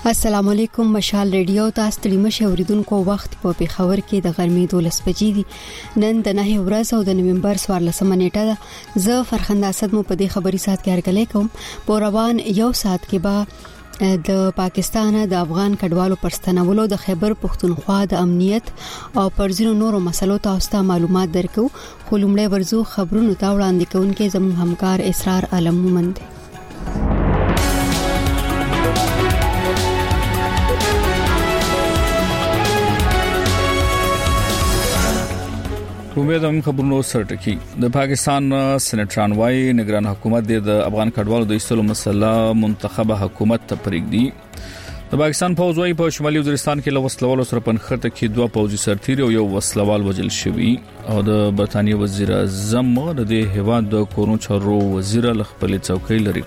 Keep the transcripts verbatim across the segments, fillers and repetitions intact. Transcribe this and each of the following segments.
السلام علیکم مشال ریډیو تاسو ته مشه اوریدونکو وخت په پیښور کې د غرمې دولس بجې دي نن د نه ورځ او د نومبر څوارلسمه نیټه ده زه فرخنده اسد مو په دې خبري سات کې هرکلی کوم په روان یو سات کې به د پاکستان د افغان کډوالو پرستنولو د خیبر پختونخوا د امنیت او پرځینو نورو مسلو تاسو ته معلومات درکو خو لومړی ورزو خبرونو ته وړاندې کوونکې زموږ همکار اسرار عالم مومند ومېدم خبرونو سرټکی د پاکستان سېنټران وايي نگران حکومت د افغان کډوالو د ایستلو مسله منتخبه حکومت ته پرېږدي د پاکستان فوج وايي په شمالي وزیرستان کې لوسلوالو سره پنځه کې دوه پوځي سرتیري او یو وسلوال وجل شوی او د برتانیې وزیر اعظم د دې هیواد د کورونو چارو وزیر خپل څوکۍ لري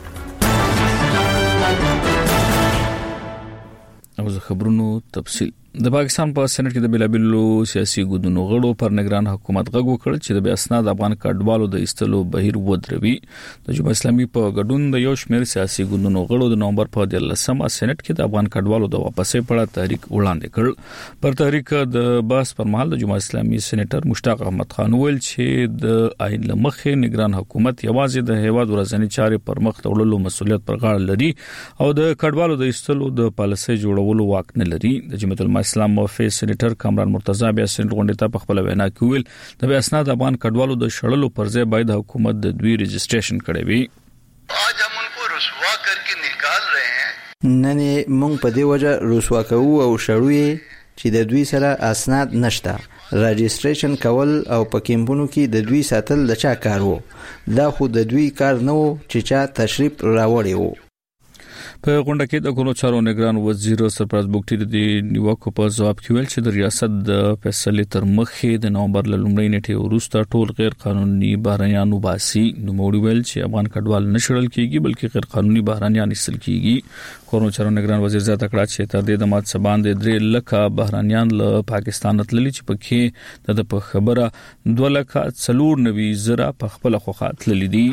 کړي او خبرونو تفصیل د پاکستان په سېنات کې د بلابلو سیاسي ګوندونو غړو پر نگران حکومت غږ وکړ چې د بیا اسناد افغان کډوالو د ایستلو بهیر ودروي د جمهوریت اسلامي په ګډون د یو شمېر سیاسي ګوندونو غړو د نومبر په دلسمه سېنات کې د افغان کډوالو د واپسې په اړه تحریک وړاندې کړ پر تحریک د بحث پر مهال د جمهوریت اسلامي سېنیټر مشتاق احمد خان ویل چې د آئین لمخې نگران حکومت یوازې د هیواد ورځنی چارې پر مخ وړلو مسولیت پر غاړه لري او د کډوالو د ایستلو د پالیسۍ جوړولو واک نه لري د جمهوریت اسلام موافق سېنیټر کامران مرتضی بیا سېنټ غونډه ته په خپل وینا کې ویل د بیا اسناد افغان کډوالو د شړلو پر ځای باید حکومت د دوی رجسټریشن کړي وي आज हम उनको रसवा करके निकाल रहे हैं نن موږ په دې وجه رسوا کوو او شړو چې د دوی سره اسناد نشته رجسټریشن کول او په کیمپونو کې د دوی ساتل د چا کار وو دا خو د دوی کار نه وو چې چا تشریف راوړی وو په غونډه کې د کورونو چارو نگران وزیر سرپرست بوکټي د نیوکو په جواب کې ویل چې د ریاست د فیصلې تر مخې د نومبر لومړۍ نیټه وروسته ټول غیر قانوني بهرانيانو باسي نو موږ ویل چې افغان کډوال نشړل کیږي بلکې غیر قانوني بهرانيان ایستل کیږي کورونو چارو نگران وزیر زیاته کړه چې تر دې د مات سبان د درې لکه بهرانيان له پاکستان تللي چې پکې د په خبره دوه لکه څلور نوي زره په خپل خوخه تللي دي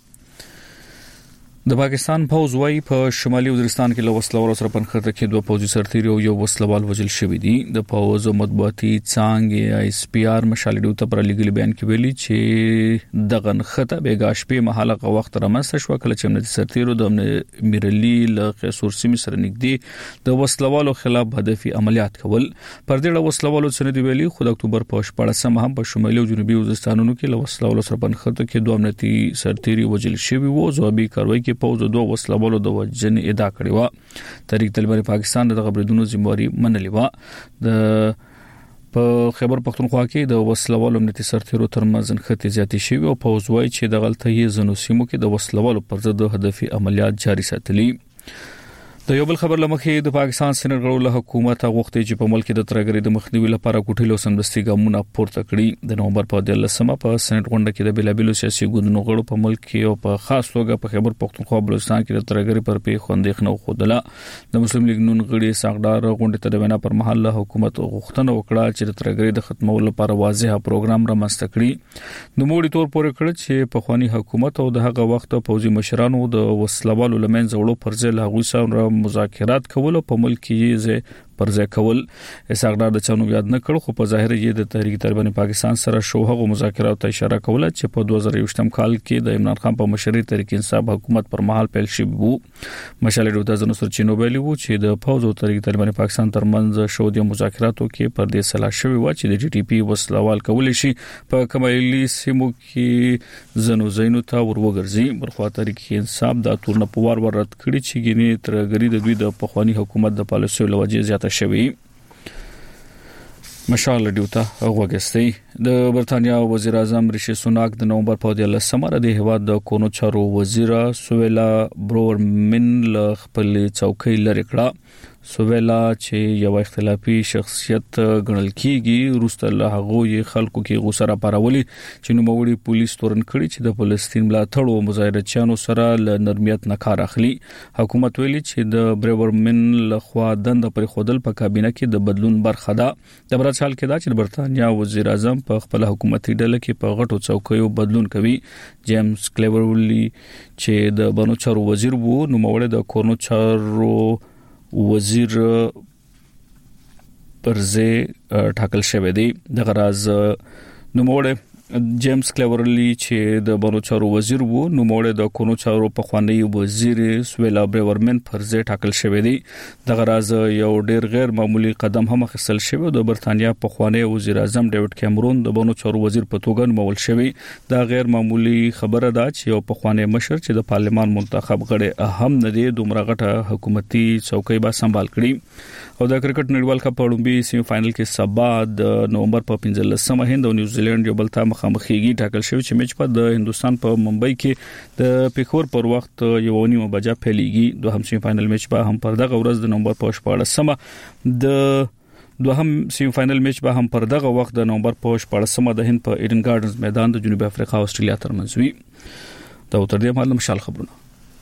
د پاکستان فوج وايي په شمالي وزیرستان کې له وسلوالو سره پنځه کې دوه پوځي سرتیري او یو وسلوال وجل شوی دي د فوج مطبوعاتي څنګه ایس پی آر مشالډو ته پر لګل بیان کې ویلي چې دغه خطه بیګاش په محله وخت رامنځته شو کله چې امنیتي سرتیرو د میرلی له قصور سیمه سره نږدې د وسلوالو خلاف هدفي عملیات کول پر دې وسلوالو سره دی ویلي خو د اکتوبر په شپږمه هم په شمالي او جنوبي وزیرستانونو کې له وسلوالو سره پنځه کې دوه امنیتي سرتیري وجل شوی وو ځوابي کاروي کې پوز دوه وسلوالو د وجن ادعا کړې و تحریک طالبان پاکستان د خبردونو ذمہواری منلې و د په خیبر پختونخوا کې د وسلوالو امنیتي سرتیرو ترمنځ نښتې زیاتې شوې او پوز وايي چې د غلطۍ زنو سیمو کې د وسلوالو پر ضد هدفي عملیات جاري ساتلي د یو بل خبر لمخې د پاکستان سېنات غړو له حکومت غوښتي چې په ملک د ترګری د مخنیوي لپاره کوټیلو سمدستي ګامونه پورته کړي د نومبر په دلسمه په سېنات غونډه کې د بلابلو سیاسي ګوندونو غړو په ملک کې او په خاص توګه په خیبر پختونخوا بلوچستان کې د ترګری پر پی خوندېخنه خوده د مسلم لیگ نون غړي ساغدار غونډه ته د وینا پر محل حکومت غوښتنه وکړه چې د ترګری د ختمولو لپاره واضح پروګرام رامنځته کړي د موړي تور پورې کړ چې په خواني حکومت او د هغه وخت پوځي مشرانو د وسلوالو لمن زړو پر ځای له غوي سره مذاکرات کول په ملک کې پرځای کول اساغدار د چانو یاد نه کړ خو په ظاهر یې د تحریک طالبان پاکستان سره شوهغه مذاکرات ته اشاره کوله چې په دوه زره یوولسم کال کې د عمران خان په مشرۍ تحریک انصاف حکومت پر مهال پیل شوی وو مشالې د تاسو سره چینو ویلي وو چې د فوج او تحریک طالبان پاکستان ترمنځ شو د مذاکراتو کې پر دې صلاح شوی و چې د جی ټي پی وسلوال کول شي په کمایلی سیمو کې زنو زینو ته وروګرځي برخوا تحریک انصاف د تورن په وار ور رد کړي چې ګینه ترګری د دوی د پخوانی حکومت د پالیسیو لوجه زیاته شوی مشال ډیوتا غوګستی د برتانیا وزیر اعظم ریشي سوناک د نومبر په دلسمه د هیواد د کونو چارو وزیر سویلا برورمن له خپل څوکۍ لري کړه سویلا چې یو اختلافي شخصیت ګڼل کیږي روسته له هغه یې خلکو کې غوسه راپارولي چې نو موړي پولیس تورن کړي چې د فلسطین ملاتړ او مظاهرچیانو سره له نرمیت نه کار اخلي حکومت ویلي چې د برورمن له خوا دند پر خودل په کابینه کې د بدلون برخه ده د برات حال کې دا چې برتانیا وزیر اعظم په خپل حکومتي ډله کې په غټو څوکیو بدلون کوي جیمز کلیورلی چې د بنو چارو وزیر وو نو موړي د کورنو چارو وزیر پرځه ټاکل شوی دی. د غراز نوموړی جیمز کلیورلی چې د بانو چارو وزیر وو نوموړی د کونو چارو په خوانی وزیر سویلا برورمن پرځه ټاکل شوی دی. د غراز یو ډیر غیر معمولی قدم هم اخیستل شوی د برتانیا په خوانی وزیر اعظم ډیوډ کیمرون د بانو چارو وزیر په توګه نومول شوی. دا غیر معمولی خبره ده چې یو په خوانی مشر چې د پارلمان منتخب غړي اهم نه دی دومره غټه حکومتي څوکۍ به سمبال کړي. او د کرکټ نړیوال کپ په وړاندې سیمی فائنل کې سبا د نومبر په پنځلسمه هند او نیوزیلند یو بل ته مخامخېږي. ټاکل شوی چې میچ په د هندستان په ممبئی کې د پیښور پر وخت یو نیمه بجا پیلېږي. دوهم سیمی فائنل میچ به هم پر دغه ورځ د نومبر په شپاړسمه د دوهم سیمی فائنل میچ به هم پر دغه وخت د نومبر په شپاړسمه د هند په ایډن ګارډنز میدان د جنوبي افریقا او استرالیا ترمنځ وي. دا تر دې مهال مشال خبرونه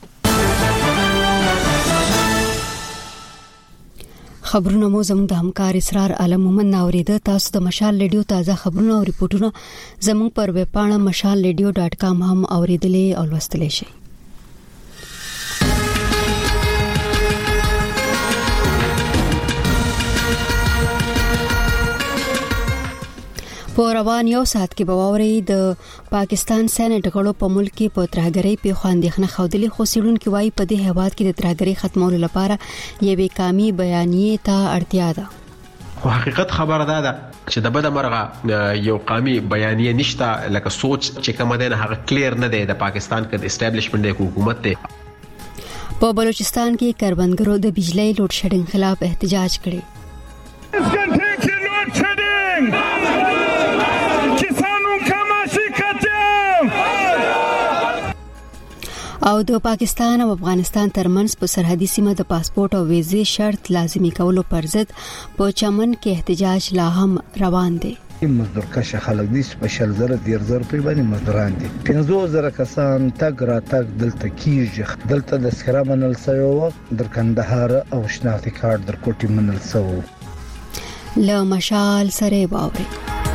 خبرونه مو زموږ د همکار اسرار عالم مومن اوریده. تاسو د مشال ریډیو تازه خبرونه او ریپورتونه زموږ پر ویب پاڼه مشال ریډیو ډاټ کام هم اوریدلې او لوستلې شئ. په روان یو ساعت کې بواوري د پاکستان سېنات غړو په ملک کې په ترهګرۍ په خواندېخنه خودلې خو سیډونکو وايي په دې هواد کې د ترهګرۍ ختمولو لپاره یوې کامي بیانیه ته اړتیا ده. خو حقیقت خبره ده چې د بده مرغه یو قامي بیانیه نشته لکه سوچ چې کوم ده هغه کلیر نه دی د پاکستان کې د اسټابلیشمنت د حکومت ته. په بلوچستان کې کروندګرو د بجلی لوډ شیډینګ خلاف احتجاج کړی. او د پاکستان او افغانستان ترمنځ په سرحدي سیمه د پاسپورت او ویزې شرط لازمي کولو پر ضد په چمن کې احتجاج لا هم روان دی. مزدور کشه خلک دي سپیشل زره ډیر زر په باندې مزدوران دي. پنځه زره کسان تګ را تګ دلته کیږي. دلته د سکرا منل سوی در کندهار او شناختی کارت در کوټي منل سوی. له مشال سره باوري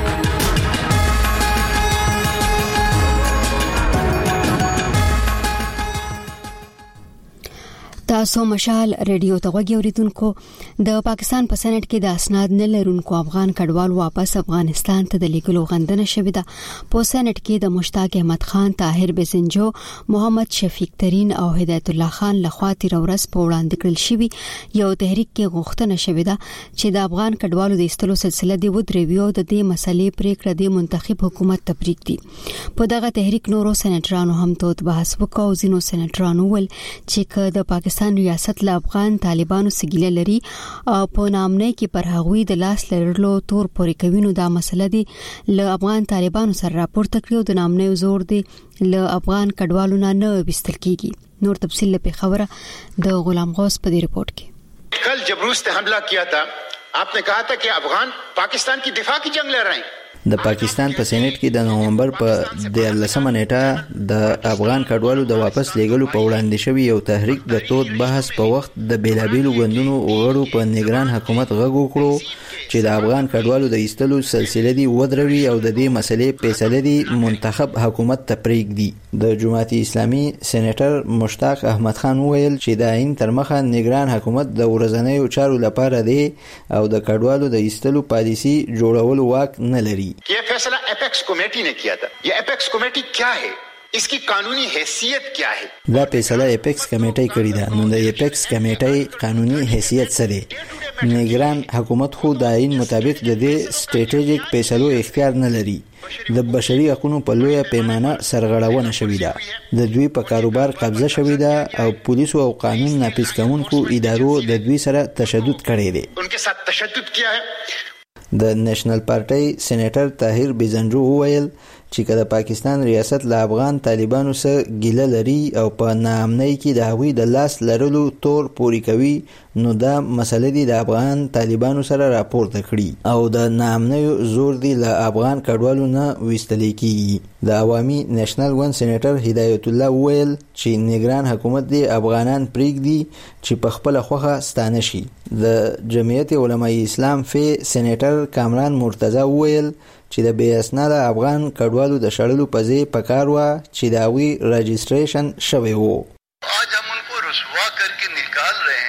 تاسو مشال ریډیو ته غوږی اوریدونکو. د پاکستان په سېنات کې د اسناد نه لرونکو افغان کډوال واپس افغانستان ته د لیږلو غندنه شوې ده. په سېنات کې د مشتاق احمد خان، طاهر بزنجو، محمد شفیق ترین او هدایت الله خان لخوا تیر ورځ په وړاندې کړل شوی یو تحریک کې غوښتنه شوې ده چې د افغان کډوالو د ایستلو سلسله دی ودرېوي او د دې مسلې پریکړه د منتخب حکومت ته پریږدي. په دغه تحریک نورو سېناترانو هم توت بحث وکاو. ځینو سېناترانو ول چې د پاکستان ریاست له افغان طالبانو سګیله لري او په نامنه کې پر هغوی د لاس لرلو تور پورې کوي. نو دا مسله دی له افغان طالبانو سره راپورته کړو. د نامنه زور دی له افغان کډوالو نه وستل کیږي. نور تفصیل په خبره د غلام غوث په دې رپورت کې. कल जब रूस ने हमला किया था आपने कहा था कि अफगान पाकिस्तान की दिफा की जंग लड़ रहे हैं. د پاکستان په سېنات کې د نومبر په دیارلسمه نیټه د افغان کډوالو د واپس لیږلو په وړاندې شوی یو تحریک د تود بحث په وخت د بیلابیلو غوندونو غړو په نگران حکومت غږ وکړو چې د افغان کډوالو د ایستلو سلسله دی ودروي او د دې مسلې فیصله دی منتخب حکومت ته پریږدي. د جماعت اسلامي سېنیټر مشتاق احمد خان ویل چې د عین تر مخه نگران حکومت د ورځنیو چارو لپاره دی او د کډوالو د ایستلو پالیسي جوړولو واک نه لري. ये फैसला एपेक्स कमेटी ने किया था. ये एपेक्स कमेटी क्या है? इसकी कानूनी हैसियत क्या है? دا فیصله اپیکس کمیټه کړې ده. نو د اپیکس کمیټې قانوني حیثیت څه دی؟ نگران حکومت خو د عین مطابق د دې سټریټیجیک فیصلو اختیار نه لري. د بشري حقوقو په لویه پیمانه سرغړونه شوې ده. د دوی په کاروبار قبضه شوې ده او پولیسو او قانون نافذ کوونکو ادارو د دوی سره تشدد کړی دی. उनके साथ तशद्दुद किया है. د نېشنل پارټي سېنیټر طاهر بزنجو وویل چې کله پاکستان ریاست له افغان طالبانو سره ګیله لري او په ناامنۍ کې د هغوی د لاس لرلو تور پوري کوي نو دا مسله دی د افغان طالبانو سره راپورته کړي او د ناامنۍ زور دی له افغان کډوالو نه وستل کیږي. د عوامي نېشنل ون سېنیټر هدایت الله ویل چې نگران حکومت دی افغانان پریږدي چې په خپل خوخه ستانه شي. د جمعیت علماء اسلام فی سېنیټر کامران مرتضی ویل چې د بې اسناده افغان کډوالو د شړلو په ځای پکار و چې دا وی رجسټریشن شوی وو. आज हम उनको रुसवा करके निकाल रहे हैं.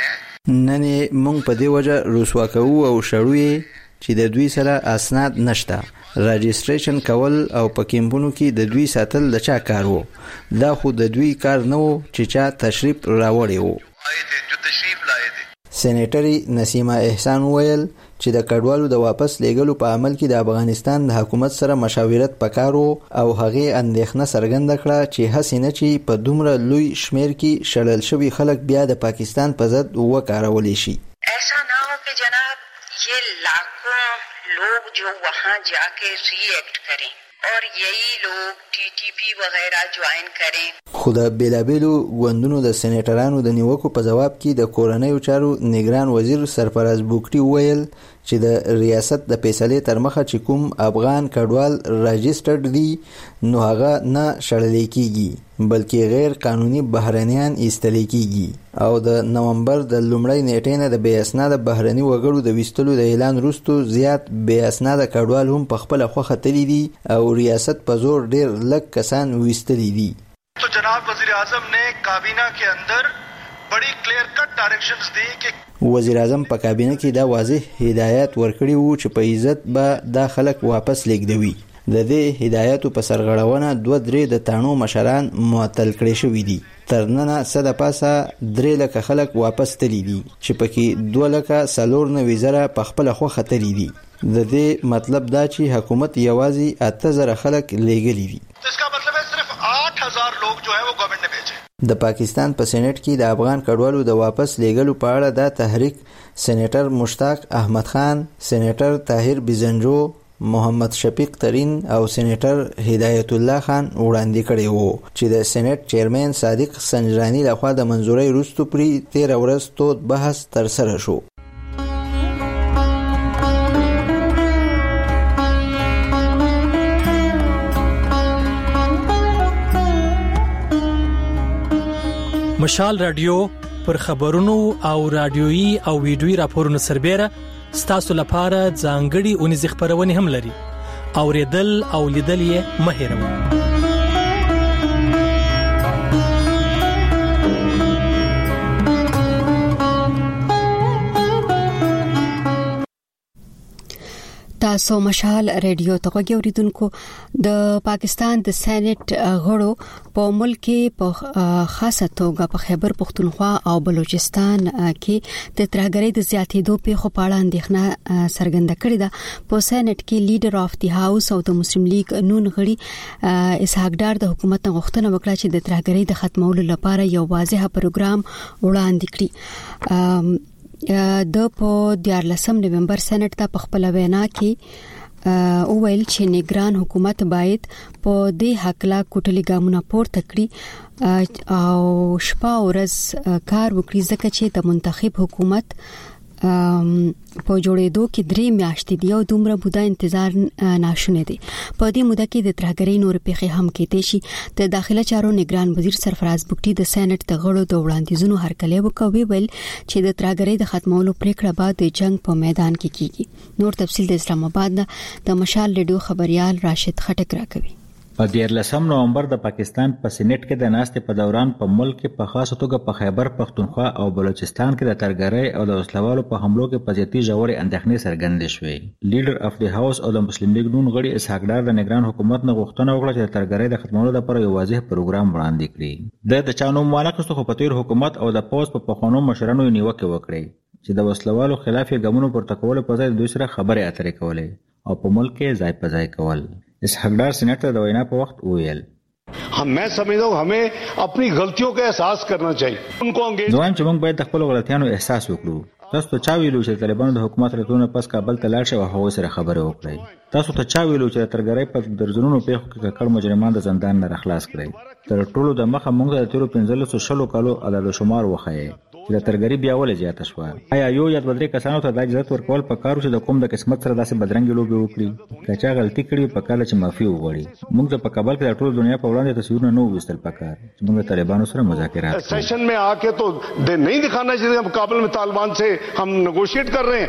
نن مونږ په دې وجه رسوا کوو او شړوي چې د دوی سره اسناد نشته. راجستریشن کول او په کیمپونو کې د دوی ساتل د چا کار وو؟ دا خو د دوی کار نه وو چې چا تشریف راوړی وو. سېنیټري نسیمه احسان ویل چې د کډوالو د واپس لیږلو په عمل کې د افغانستان د حکومت سره مشاورت پکارو او هغه اندېښنه څرګنده کړه چې هڅې نه چې په دومره لوی شمیر کې شړل شوي خلک بیا د پاکستان په ضد وکارولې شي. ایسا نہ ہو کہ جناب یہ لاکھوں لوگ جو وہاں جا کے ری ایکٹ کریں اور یہی لوگ ٹی ٹی پی وغیرہ جوائن کریں. خو د بیلابیلو ګوندونو د سېنیټرانو د نیوکو په جواب کې د کورنیو چارو نگران وزیر سرفراز بوکټي وویل چې د ریاست د فیصلې تر مخه چې کوم افغان کډوال راجسترډ دي نو هغه نه شړل کېږي بلکې غیر قانوني بهرنیان ایستل کېږي او د نومبر د لومړۍ نیټې نه د بې اسناده بهرني وګړو د ویستلو د اعلان وروسته زیات بې اسناده کډوال هم په خپل خوخه تللی دي او ریاست په زور ډیر لږ کسان ویستلی دي. तो जनाब वजीर आजम ने काबीना के अंदर बड़ी क्लियर कट डायरेक्शंस दी कि وزیر اعظم په کابینه کې دا واضح هدایت ورکړي وو چې په عزت به دا خلک واپس لیږدوي. د دې هدایتو په سرغړونه دوه درې د تانو مشران معطل کړي شوي دي. تر ننه څه د پاسه درې لکه خلک واپس تللی دي چې پکې دوه لکه څلور نوي زره په خپله خوښه تللی دي. د دې مطلب دا چې حکومت یوازې اته زره خلک لیږلي دي. इसका मतलब है सिर्फ आठ हज़ार लोग जो है वो गवर्नमेंट ने भेजे. د پاکستان په سېنات کې د افغان کډوالو د واپس لیږلو په اړه د تحریک سېنیټر مشتاق احمد خان، سېنیټر طاهر بزنجو، محمد شفیق ترین او سېنیټر هدایت الله خان وړاندې کړی وو چې د سېنات چیرمن صادق سنجرانی لخوا د منځورۍ وروسته پرې تیر ورځ تود بحث ترسره شو. مشال رادیو پر خبرونو او رادیويي او ویډیويي راپورونو سربېره ستاسو لپاره ځانګړي اونیز خبرونه هم لري. اوریدل او لیدل یې مه هېروئ. تاسو مشال ریډیو ته غوږی اوریدونکو. د پاکستان د سېنات غړو په ملک کې په خاصه توګه په خیبر پختونخوا او بلوچستان کې د ترهګرۍ د زیاتېدو په خو پاړه اندېښنه څرګنده کړې ده. په سېنات کې لیډر اف دی هاوس او د مسلم لیگ نون غړي اسحاق ډار د حکومت غوښتنه وکړه چې د ترهګرۍ د ختمولو لپاره یو واضح پروګرام وړاندې کړي. د په دیارلسم نومبر سېنات ته په خپل وینا کې او ویل چې نگران حکومت باید په دې حق لا کوټلي ګامونه پورته کړي او شپه ورځ کار وکړي ځکه چې د منتخب حکومت په جوړېدو کې درې میاشتې دی او دومره موده انتظار ناشونه دی. په دې موده کې د ترهګرۍ نور پیښې هم کېدې شي. د داخله چارو نگران وزیر سرفراز بوکټي د سېنات د غړو د وړاندیزونو هرکلی وکوي ویل چې د ترهګرۍ د ختمولو پریکړه بعد د جنگ په میدان کې کیږي. نور تفصیل د اسلام آباد د مشال ریډیو خبريال راشد خټک راکوي. په دیارلسم نومبر د پاکستان په سېنات کې د ناستې په دوران په ملک کې په خاصه توګه په خیبر پختونخوا او بلوچستان کې د ترهګرۍ او د وسلوالو په حملو کې په زیاتې ژورې اندېښنې څرګندې شوې. لیډر اف دی هاوس او د مسلم لیگ نون غړي اسحاق ډار د نگران حکومت نه غوښتنه وکړه چې د ترهګرۍ د ختمولو لپاره یو واضح پروګرام وړاندې کړي. د د چانو مالکستو خو په تیر حکومت او د پوز په پخوانو مشرانو نیوکه وکړي چې د وسلوالو خلاف یې ګامونو پورته کول په ځای دوی سره خبرې اترې کولې او په ملک کې ځای په ځای کول. اسحاق ډار سېنات ته د وینا په وخت وویل हम मैं समझता हूँ हमें अपनी गलतियों का एहसास करना चाहिए. उनको अंग्रेज دوام چې موږ باید د خپل غلطیانو احساس وکړو. تاسو ته چا ویلو چې طالبانو د حکومت راتلونه پس کابل ته لاړ شي او هغوی سره خبرې وکړي؟ تاسو ته چا ویلو چې د ترهګرۍ په درځنونو پیښو کې ککړ مجرمان د زندان نه راخلاص کړي؟ تر ټولو د مخه موږ د تیرو پنځلسو شلو کالو عدد شمار وښیي چې د ترهګرۍ بیا ولې زیاته شوه. آیا یو یا دوه درې کسانو ته دا اجازه ورکول پکار چې د کوم د قسمت سره داسې بدرنګې لوبې وکړي؟ که چا غلطي کړې په کال چې معافي وغواړي. موږ په کابل کې د ټول دنیا په وړاندې تصویرونه نه وویستل پکار چې موږ طالبانو سره مذاکرات सेशन में आके तो नहीं दिखाना चाहिए हम काबुल में तालिबान से हम नेगोशिएट कर रहे हैं.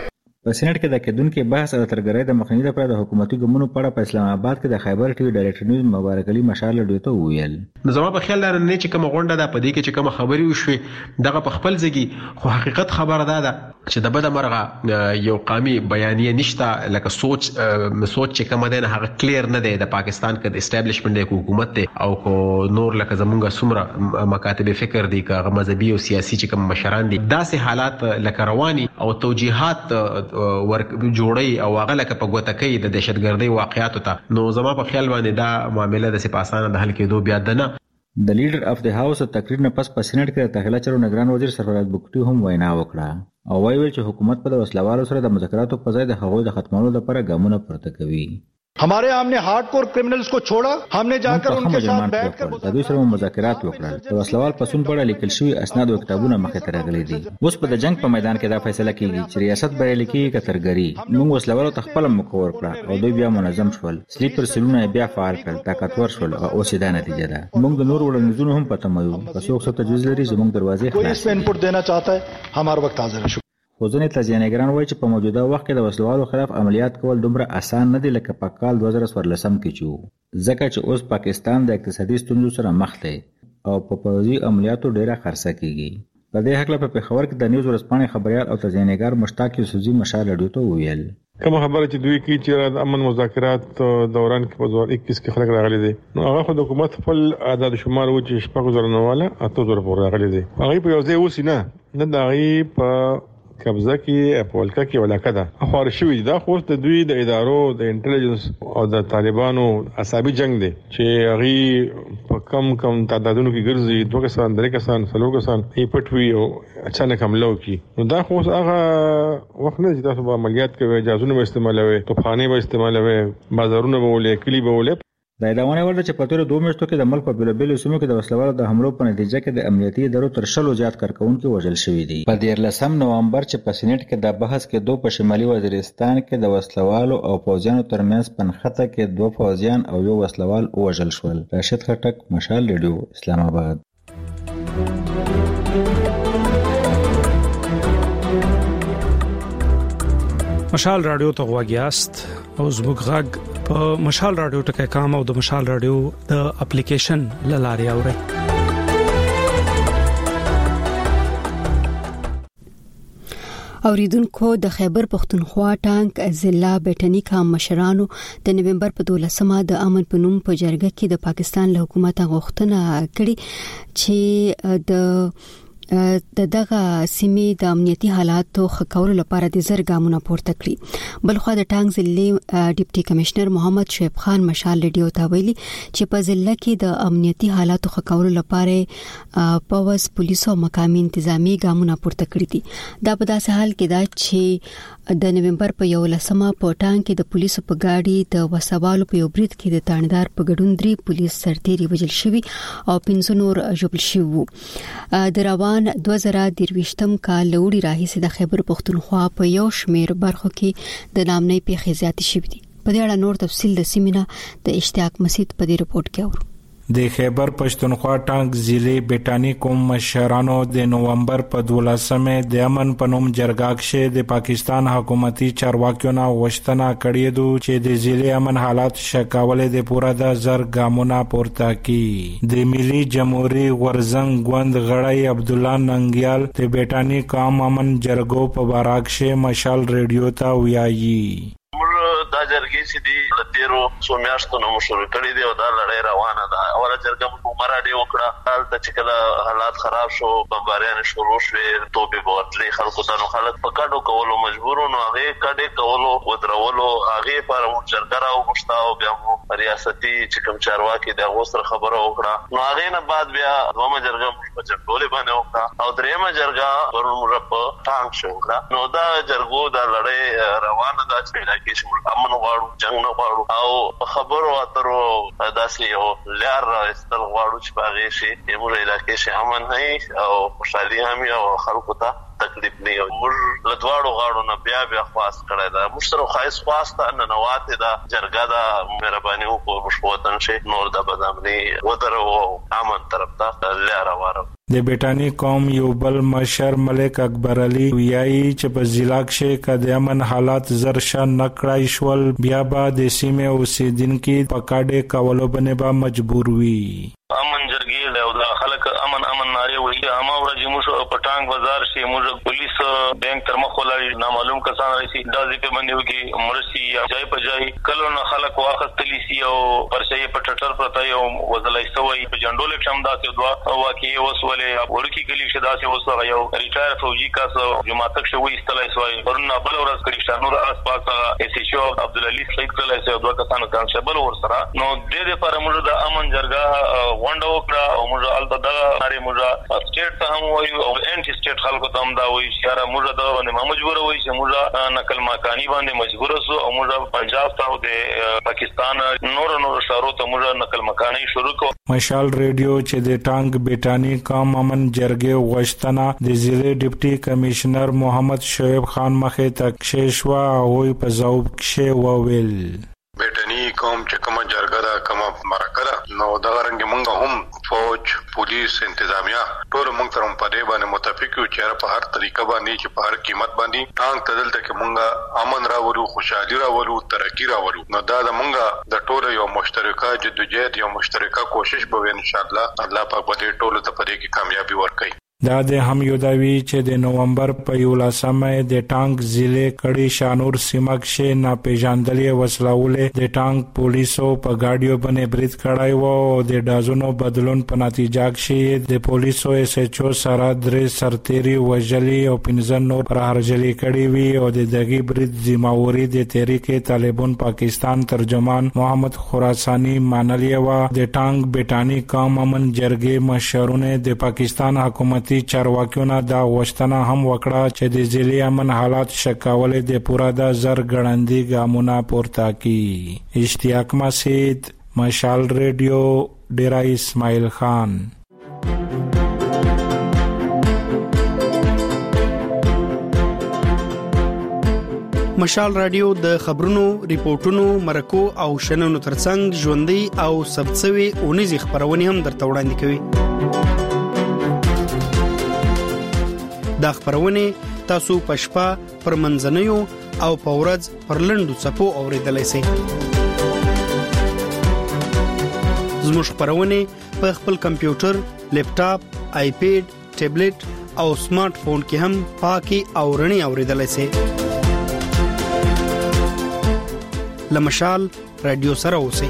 په سېنات کې د کډونکو بحث او ترګرۍ د مخنیوي لپاره د حکومتي ګمونو په اړه په اسلام آباد کې د خیبر ټي وي ډایریکټر نیوز مبارک علي مشال ډیو ته ویل نو زما په خیال لرم نه چې کوم غونډه ده په دې کې چې کوم خبري وشوي دغه په خپل ځګي خو حقیقت خبره ده چې د بده مرغه یو قامي بیانیه نشته لکه سوچ سوچ چې کوم ده هغه کلیر نه دی د پاکستان کې د اسټابلیشمنت د حکومت ته او کو نور لکه زمونږ سمره مکاتب فکر دي که مذهبي او سیاسي چې کوم مشران دي داسې حالات لکه رواني او توجیهات ورک جوړي او هغه لکه په ګوته کې د دهشتګردۍ واقعیاتو ته نو زما په خیال باندې دا معاملې د سپاسانه د حل کېدو بیا ده نه. د لیډر اف د هاوس تقریر نه پس په سېنات کې د داخله چارو نگران وزیر سرفراز بوکټي هم وینا وکړه او وایي چې حکومت په وسلوالو سره د مذاکراتو په ځای د هغوی د ختمولو لپاره ګامونه پورته کوي. हमारे हमने हार्डकोर क्रिमिनल्स को छोड़ा हमने जाकर उनके साथ बैठकर د دوی سره مذاکرات وکړل د وسلوال پسون په اړه لیکل شوی اسناد او کتابونه مخې ته راغلي دي. اوس په د جنگ په میدان کې دا فیصله کیږي چې ریاست به لیکي کترګری موږ وسلوالو تخپل مکور کړه او دوی بیا منظم شول سلیپر سلونه بیا فعال کړل طاقتور شول او اوس دا نتیجه ده. موږ د نور وړاندیزونو هم پته مایو که څوک څه تجویز لري زموږ دروازې خلاص کوئی انپوټ دینا چاہتا ہے हमारा वक्त حاضر है. خو ځینې تجزیه‌نګران وایي چې په موجوده وخت کې د وسلوالو خلاف عملیات کول دومره اسان نه دي لکه په کال دوه زره څوارلسم کې چې ځکه چې اوس پاکستان د اقتصادي ستونزو سره مخ دی او په پوځي عملیاتو ډیره خرڅه کیږي. په دې حق په پېښور کې د نیوز ورځپاڼې خبريال او تجزیه‌نګار مشتاق یوسفزي مشال ډیو ته ویل کوم خبره چې دوی کی چې د امن مذاکرات دوران کې په دوه هزار اکیس کې خلک راغلي دي نو هغه خو د حکومت خپل عدد شمار و چې شپږ زره نواله اته زره پورې راغلي دي. هغه په یو ځای اوس نه نه د هغه په قبضه کې په ولکه کې ولاکه ده خو شوی دا خو د دوی د ادارو د انټيليجنس او د طالبانو عصابي جنگ دی چې هغه په کم کم تعدادونو کې ګرځي دوه کسان درې کسان څلور کسان یې پټوي او اچانک حمله وکړي نو دا خو هغه وخت نه چې تاسو به عملیات کوي جازونه به استعمالوي توپخانه به استعمالوي بازارونه به ولې کلی به ولې دا ادامه ورته چې په تیر دوه میاشتو کې د ملک په بیلابیلو سیمو کې د وسلوالو د حملو په نتیجه کې د امنیتي ادارو تر شلو زیات کارکونکو وژل شوي دي. په دیارلسم نومبر چې په سېنات کې د بحث کې دوه په شمالي وزیرستان کې د وسلوالو او پوځیانو ترمنځ پنخته کې دوه پوځیان او یو وسلوال وژل شول. راشد خټک مشال ریډیو اسلام آباد. مشال رادیو ته غواګیاست او زموږ غږ په مشال رادیو ټکي کام او د مشال رادیو د اپلیکیشن لاري اوري. اوریدونکو د خیبر پختونخوا ټانک ضلع بټنیکا مشرانو د نومبر په دولسمه د امن پنوم په جرګه کې د پاکستان له حکومت غوښتنه کړې چې د د دغه سیمې د امنیتي حالاتو ښه کولو لپاره د زرګامونه پورته کړي. بلخو د ټانک ضلع ډیپټي کمشنر محمد شعیب خان مشال ریډیو ته ویلي چې په ضلع کې د امنیتي حالاتو ښه کولو لپاره پولیس پولیسو او مقامي انتظامی ګامونه پورته کړي دي. دا په داسې حال کې دا چې د نومبر په یولسمه په ټانک کې د پولیسو په گاډي د وسوالو په یو برید کې د تاندار په ګډون درې پولیس سرتیري وژل شوي او پنځه نور ژوبل شوي. د روان دوه زره درویشتم کال لوري راهیسې د خیبر پختونخوا په یو شمیر برخو کې د نامنۍ پیښې زیاتې شوې دي. په دې اړه نور تفصیل د سیمینه د اشتیاق مسید په دې رپورت کې اورو. د خیبر پښتونخوا ټانک ضلع بټانی کوم مشرانو د نومبر په دولسمه د امن پنوم جرګه کې د پاکستان حکومتي چارواکیو نه غوښتنه کړې ده چې د ضلع امن حالات شکاولې د پوره د زر ګامونه پورته کړي. د ملي جمهوریت غورزنګ غوند غړی عبد الله ننګیال د بټانی قوم امن جرګو په باره کې مشال ریډیو ته ویایي دا جرګې چې دی د تیرو څو میاشتو نو شروع کړې دي او دا لړۍ روانه ده. اوله جرګه په مراډي وکړه حالت چې کله حالات خراب شو بمباریان شروع شوې توبې بوتلې خلکو ته نو خلک په کډو کولو مجبورو نو هغه کډې کولو ودرولو هغه پر مو جرګه راوغښتا او بیا مو ریاستي چې کوم چارواکي د غوستر خبره وکړه نو هغه نه بعد بیا دومره جرګه په چټولې باندې وکړه او درېمه جرګه ورن رپ ټانک شو نو دا جرګو دا لړۍ روانه ده چې علاقې شمول امن غواړو جنگ نه غواړو او خبرو اترو داسې یو لار راستل غواړو چې باغې شي یمو علاقې شي امن هي او خوشحالي هم او خلکو ته تکلیف نه موږ لدواړو غاړو نه بیا بیا خواست کړی دا موږ سره خاص خواست نه نواته دا جرګه دا مهرباني وکړو په وطن شي نور د بدامني ودرو امن طرف ته لاره واره د بیٹانی قوم یو بل مشر ملک اکبر علي ویایي چې په ضلع کې کده امن حالات زرشا نکړای شول بیا به د سیمه اوسیدونکو په کاډه کولو باندې به مجبور وي امن جرګې له دا خلک امن امن ناره وایي اما ورځې موږ په ټانګ بازار شي موږ پولیس بانک تر مخ ولای نامعلوم کسان راشي دا ځکه باندې وږي مرسي یا ځای په ځای کله نه خلک واخستلی سي او پرشي په ټټر پرته یو وزلای سوی په جندول کې هم داسې دوا واقعي وسولې ورکی کلی شدا سي وسره یو ریټایر فوجي کاس جماعت شوی استلای سوی ورنه بل ورځ کړي شانور اس پاسه اس ایچ او عبدالعلی سید کله سي دوه کسانو کانسټیبل ور سره نو د دې لپاره موږ د امن جرګه ونډه وکړه او موږ الته د هرې موږ سټیټ ته هم وایو او انټي سټیټ خلکو ته هم دا وایي چې را موږ د باندې مجبور وایي چې موږ نقل مکانی باندې مجبور اوسو او موږ پنجاب ته د پاکستان نور نور شهرو ته موږ نقل مکانی شروع کړو مشال ریډیو چې د ټانګ بیٹانی قوم امن جرګې غوښتنه د ضلع ډیپټي کمشنر محمد شعیب خان مخې ته کښېښوه او په ځواب کې وویل بیٹنی قوم چې کومه جرګه دا کومه مرکه ده نو دا رنګ مونږ هم فوج پولیس انتظامیه ټول مونږ ترم په دې باندې متفق یو چې په هر طریقه باندې چې په هر قیمت باندې ټانګ تدلته کې مونږ امن راوړو خوشحالي راوړو ترقی راوړو نو دا د مونږ د ټول یو مشترکه جدوجہد یو مشترکه کوشش به ان شاء الله الله پاک به ټول ته په دې کې کامیابی ورکړي دا د هم یو داوی چې د نومبر په یولسمه د ټانګ ضلع کړي شانور سیمه کې ناپېژاندلې وسلهولې د ټانګ پولیسو په گاډیو باندې برید کړای وو او د دازونو بدلون په نتیجه کې د پولیسو اس ایچ او سره درې سرتيري وجلي او پنځه نور پر هرجلي کړي وي او د دغه برید ذمہواری د تحریک طالبان پاکستان ترجمان محمد خراسانی مانلی و د ټانګ بیٹانی قوم امن جرګې مشرونه د پاکستان حکومت چارواکیونه دا غوښتنه هم وکړه چې د ضلع امن حالات شکاولې د پورا د زر غړندې ګامونه پورته کړي اشتیاق مسید مشال ریډیو ډیرا اسماعیل خان مشال رادیو د خبرونو ریپورتونو مرکو او شننو ترڅنګ ژوندۍ او سبڅوي اونیزي خبرونه هم درته وړاندې کوي دا خبرونه تاسو په شپه پر منځنیو او په ورځ پر لندو صفو اوریدلای شئ زموږ خبرونه په خپل کمپیوټر لیپټاپ آیپیډ ټابلیټ او سمارټ فون کې هم پاکي او رڼي اوریدلای شئ لمشال رادیو سره اوسئ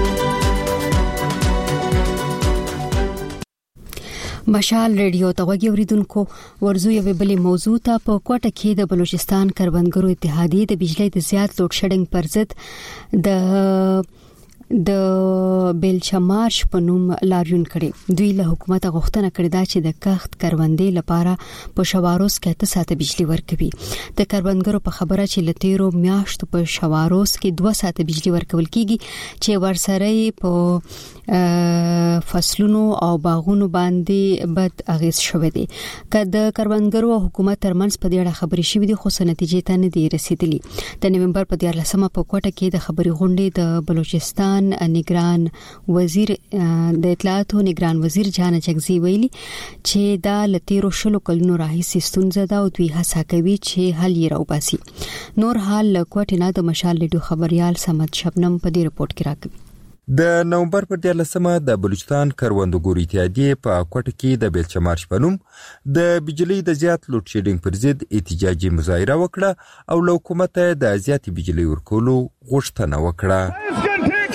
مشال ریډیو ته وګورئ اوریدونکو ورزو یو بلې موضوع ته په کوټه کې د بلوچستان کروندګرو اتحادیې د بجلی د زیات لوډ شیډینګ پر ضد د د بیلچمارش په نوم لاریون کړي دوی له حکومت غوښتنه کړې ده چې د کښت کروندې لپاره په شواروس کې اته ساعته بجلی ورکوي د کروندګرو په خبره چې لتیرو میاشتو په شواروس کې دوه ساعته بجلی ورکول کیږي چې ورسره په فصلونو او باغونو باندې بد اغیز شوه دي کله کروندګرو او حکومت ترمنځ په دې اړه خبرې شوې دي خو نتیجې ته نه دي رسیدلې د نومبر په دیارلسمه په کوټه کې د خبري غونډې د بلوچستان نگران وزیر د اطلاعاتو نگران وزیر جان چغزي ویلي چې دا لتیرو شلو کلونو راهیسې ستونزه ده او دوی هڅه کوي چې حل یې راوباسي نور حال کوټه نه د مشال ریډیو خبريال سمت شبنم په دې رپورت کې راکوي د نومبر په دیارلسمه د بلوچستان کروندګرو اتحادیې په کوټه کې د بیلچمارش په نوم د بجلی د زیات لوډ شیډینګ پر ضد احتجاجي مظاهره وکړه او له حکومت د زیات بجلی ورکولو غوښتنه وکړه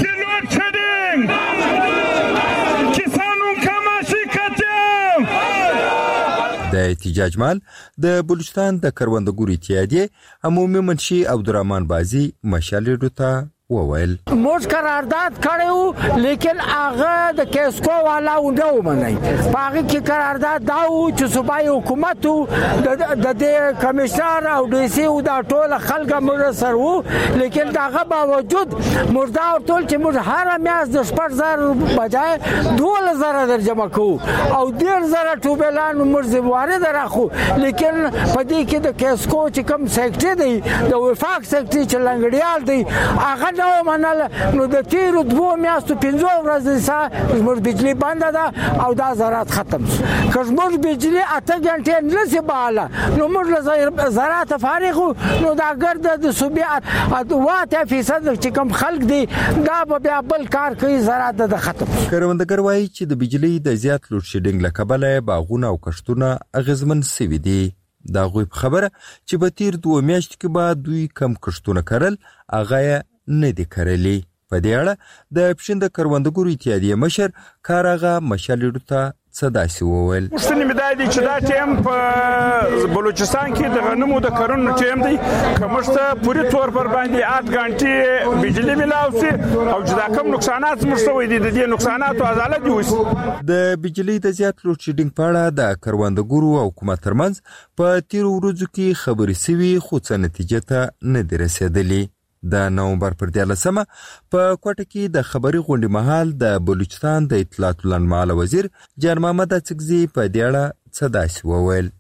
د احتجاج مال د بلوچستان د کروندګرو اتحادیې عمومي منشي عبدالرحمن بازي مشال ریډیو ته وویل موږ قرارداد کړو لیکن هغه د کیسکو والا ونه ومني هغه کې قرارداد دا و چې صوبایي حکومت د د کمشنر او ډي سي او دا ټول خلک موږ سره وو لیکن داغه باوجود موږ دا ټول چې موږ هر میاشت د شپږ زره بجای دوه زره در جمع کوو او ډیر زره ټوبلان موږ زمواري دراخو لیکن په دې کې د کیسکو چې کوم سیکټري دی د وفاق سیکټري چې لنګړیال دی هغه نو منل نو د تیرو دوه میاشتو پنځو ورځې سره زموږ بجلی بند ده او دا زراعت ختم شو که زموږ بجلی اته غنټې نه سي باله نو موږ له زراعت فارغ نو دا ګرد د صوبې واته فیصد چې کوم خلک دي دا به بل کار کوي زراعت د ختم کروندګر وایي چې د بجلی د زیات لوډ شیډینګ له کبله باغونه او کښتونه اغیزمن سوي دي دا غوی خبره چې به تیر دوه میاشتې کې به دوی کم کښتونه کرل هغه نه دي کرلی په دې اړه د پښین د کروندګرو اتحادیې مشر کارغه مشالډو ته څه داسې وویل مستنی مدای دي چې دا ټیم په بلوچستان کې د غنمو د کرنو ټیم دی کومشته پوری تور پر باندې آठ غنټې بجلی ملاوي او چې دا کوم نقصانات مرسوي دي د دې نقصاناتو ازاله دي وس د بجلی د زیات لوډ شیډینګ په اړه د کروندګرو او حکومت ترمنځ په تیر ورځو کې خبرې سوي خو څه نتیجه ته نه دی رسیدلې د نومبر پر دیارلسمه په کوټه کې د خبري غونډې مهال د بلوچستان د اطلاعات لنډمهاله وزیر جان محمد اڅکزي په دې اړه څه داسې وویل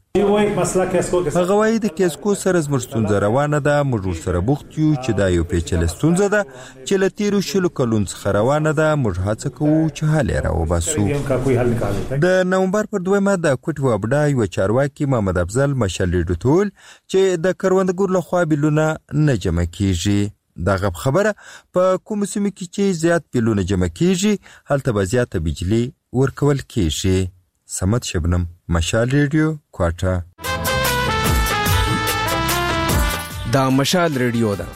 هغه وایي د کیسکو سره زموږ ستونزه روانه ده موږ سره بوخت یو چې دا یو پیچلې ستونزه ده چې له تیرو شلو کلونو څخه روانه ده موږ هڅه کوو چې حل یې راوباسو د نومبر پر دویمه د کوټې وابډا یو چارواکي محمد افضل مشالډو ټول چې د کروندګرو لخوا بیلونه نه جمع کیږي دغه خبره په کوم سیمه کې چې زیات بیلونه جمع کیږي هلته به زیاته بجلی ورکول کیږي سمت شبنم مشال ریډیو کوټه دا مشال ریډیو ده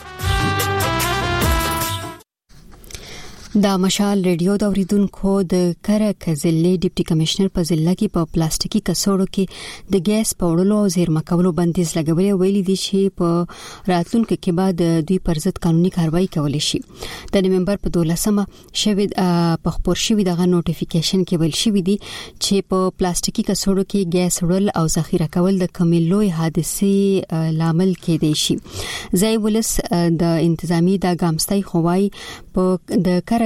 دا مشال ریډیو د اوریدونکو د کرک ضلع ډیپټي کمشنر په ضلع کې په پلاستیکي کڅوړو کې د ګیس پاوړلو او زیرمه کولو بندیز لګولې ویلي دي چې په راتلونکو کې بعد دوی پر ضد قانوني کاروایی کولای شي د نومبر په دولسمه شوی په خبر شوی دغه نوټیفیکیشن کې ویل شوی دي چې په پلاستیکي کڅوړو کې ګیس وړل او ذخیره کول د کمیلوي حادثه لامل کېدای شي ځای ولس د انتظامی د ګامستای خوای په د کرک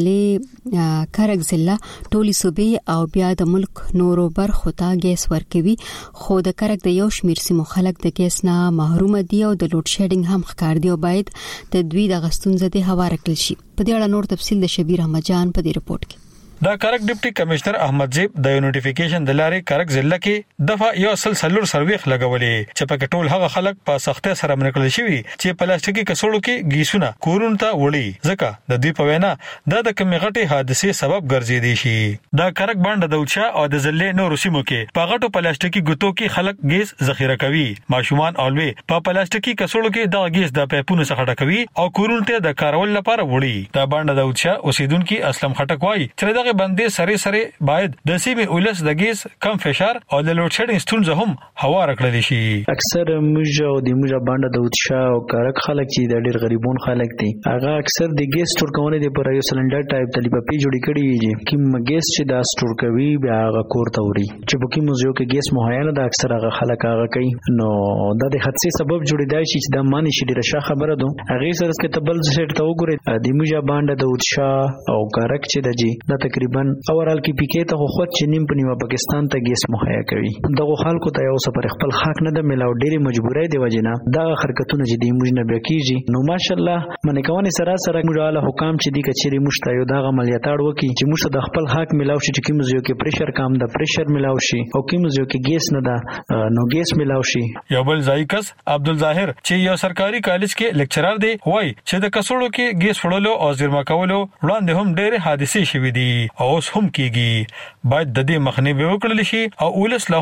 ضلع کرک ضلع ټولي صوبې او بیا د ملک نورو برخو ته ګیس ورکوي خو د کرک د یو شمیر سیمو خلک د ګیس نه محروم دي او د لوډ شیډینګ هم ښکار دی او باید د دوی د غستونزه د هوار کړل شي په دې اړه نور تفصیل د شبیر احمد جان په دې رپورت کې دا کرک ډیپټي کمشنر احمد زیب د نوټیفیکیشن د لارې کرک ضلع کې دفعه یو سلسلور سرویخ لګولې چې په ټول هغه خلک په سختۍ سره منکل شي چې پلاستیکي کڅوړو کې گیسونه کورون ته وړي ځکه د دوی په وینا دا د کمی غټي حادثه سبب ګرځي دي شي دا کرک باندې د اوچا او د ضلع نور سیمو کې په غټو پلاستیکي ګوتو کې خلک ګیس ذخیره کوي ماشومان اولوي په پلاستیکي کڅوړو کې د ګیس د پایپونو څخه ډکوي او کورون ته د کارول لپاره وړي دا باندې د اوچا اوسیدونکو اسلم خټک وایي چې دغه بندي سره سره باید د سیمې ولس د ګیس کم فشار او د لوډ شیډینګ ستونزه هم هوار کړل شي اکثر موږ او د موږ باندې د وتشا او کارک خلک چې د ډېر غریبون خلک دي هغه اکثر د ګیس سٹور کوونه دي پر یو سلندر ټایپ د لپپی جوړی کړی دي کوم ګیس چې دا سٹور کوي بیا هغه کور ته وړي چې په کوم ځای کې ګیس مهیا نه د اکثر هغه خلک هغه کوي نو دا د حادثه سبب جوړیدای شي چې د معنی شي ډیره ښه خبره ده هغه سره کې تبل سیټ ته وګورئ د موږ باندې د وتشا او کارک چې د جی دا تقریبا اورال کې پکې ته خو چې نیم په نیمه پاکستان ته ګیس مهیا کوي دغه خلکو ته یو سفر خپل حق نه د ملاو ډېری مجبورای دی وجنه دا حرکتونه چې دی موږ نه بکیږي نو ماشالله منې کوونه سره سره موږ له حکام چې دی کچري مشته یو دا عملیاتړ وکي چې موږ د خپل حق ملاو شي چې کوم ځای کې پریشر کم د پریشر ملاو شي او کوم ځای کې ګیس نه ده نو ګیس ملاو شي یو بل ځایکس عبدل ظاهر چې یو سرکاري کالج کې لیکچرر دی وای چې د کڅوړو کې ګیس وړلو او زیرمه کولو وړاندې هم ډېر حادثه شوې دي او اوس هم کیږي باید د دې مخنیوي وکړل شي او ولس له هم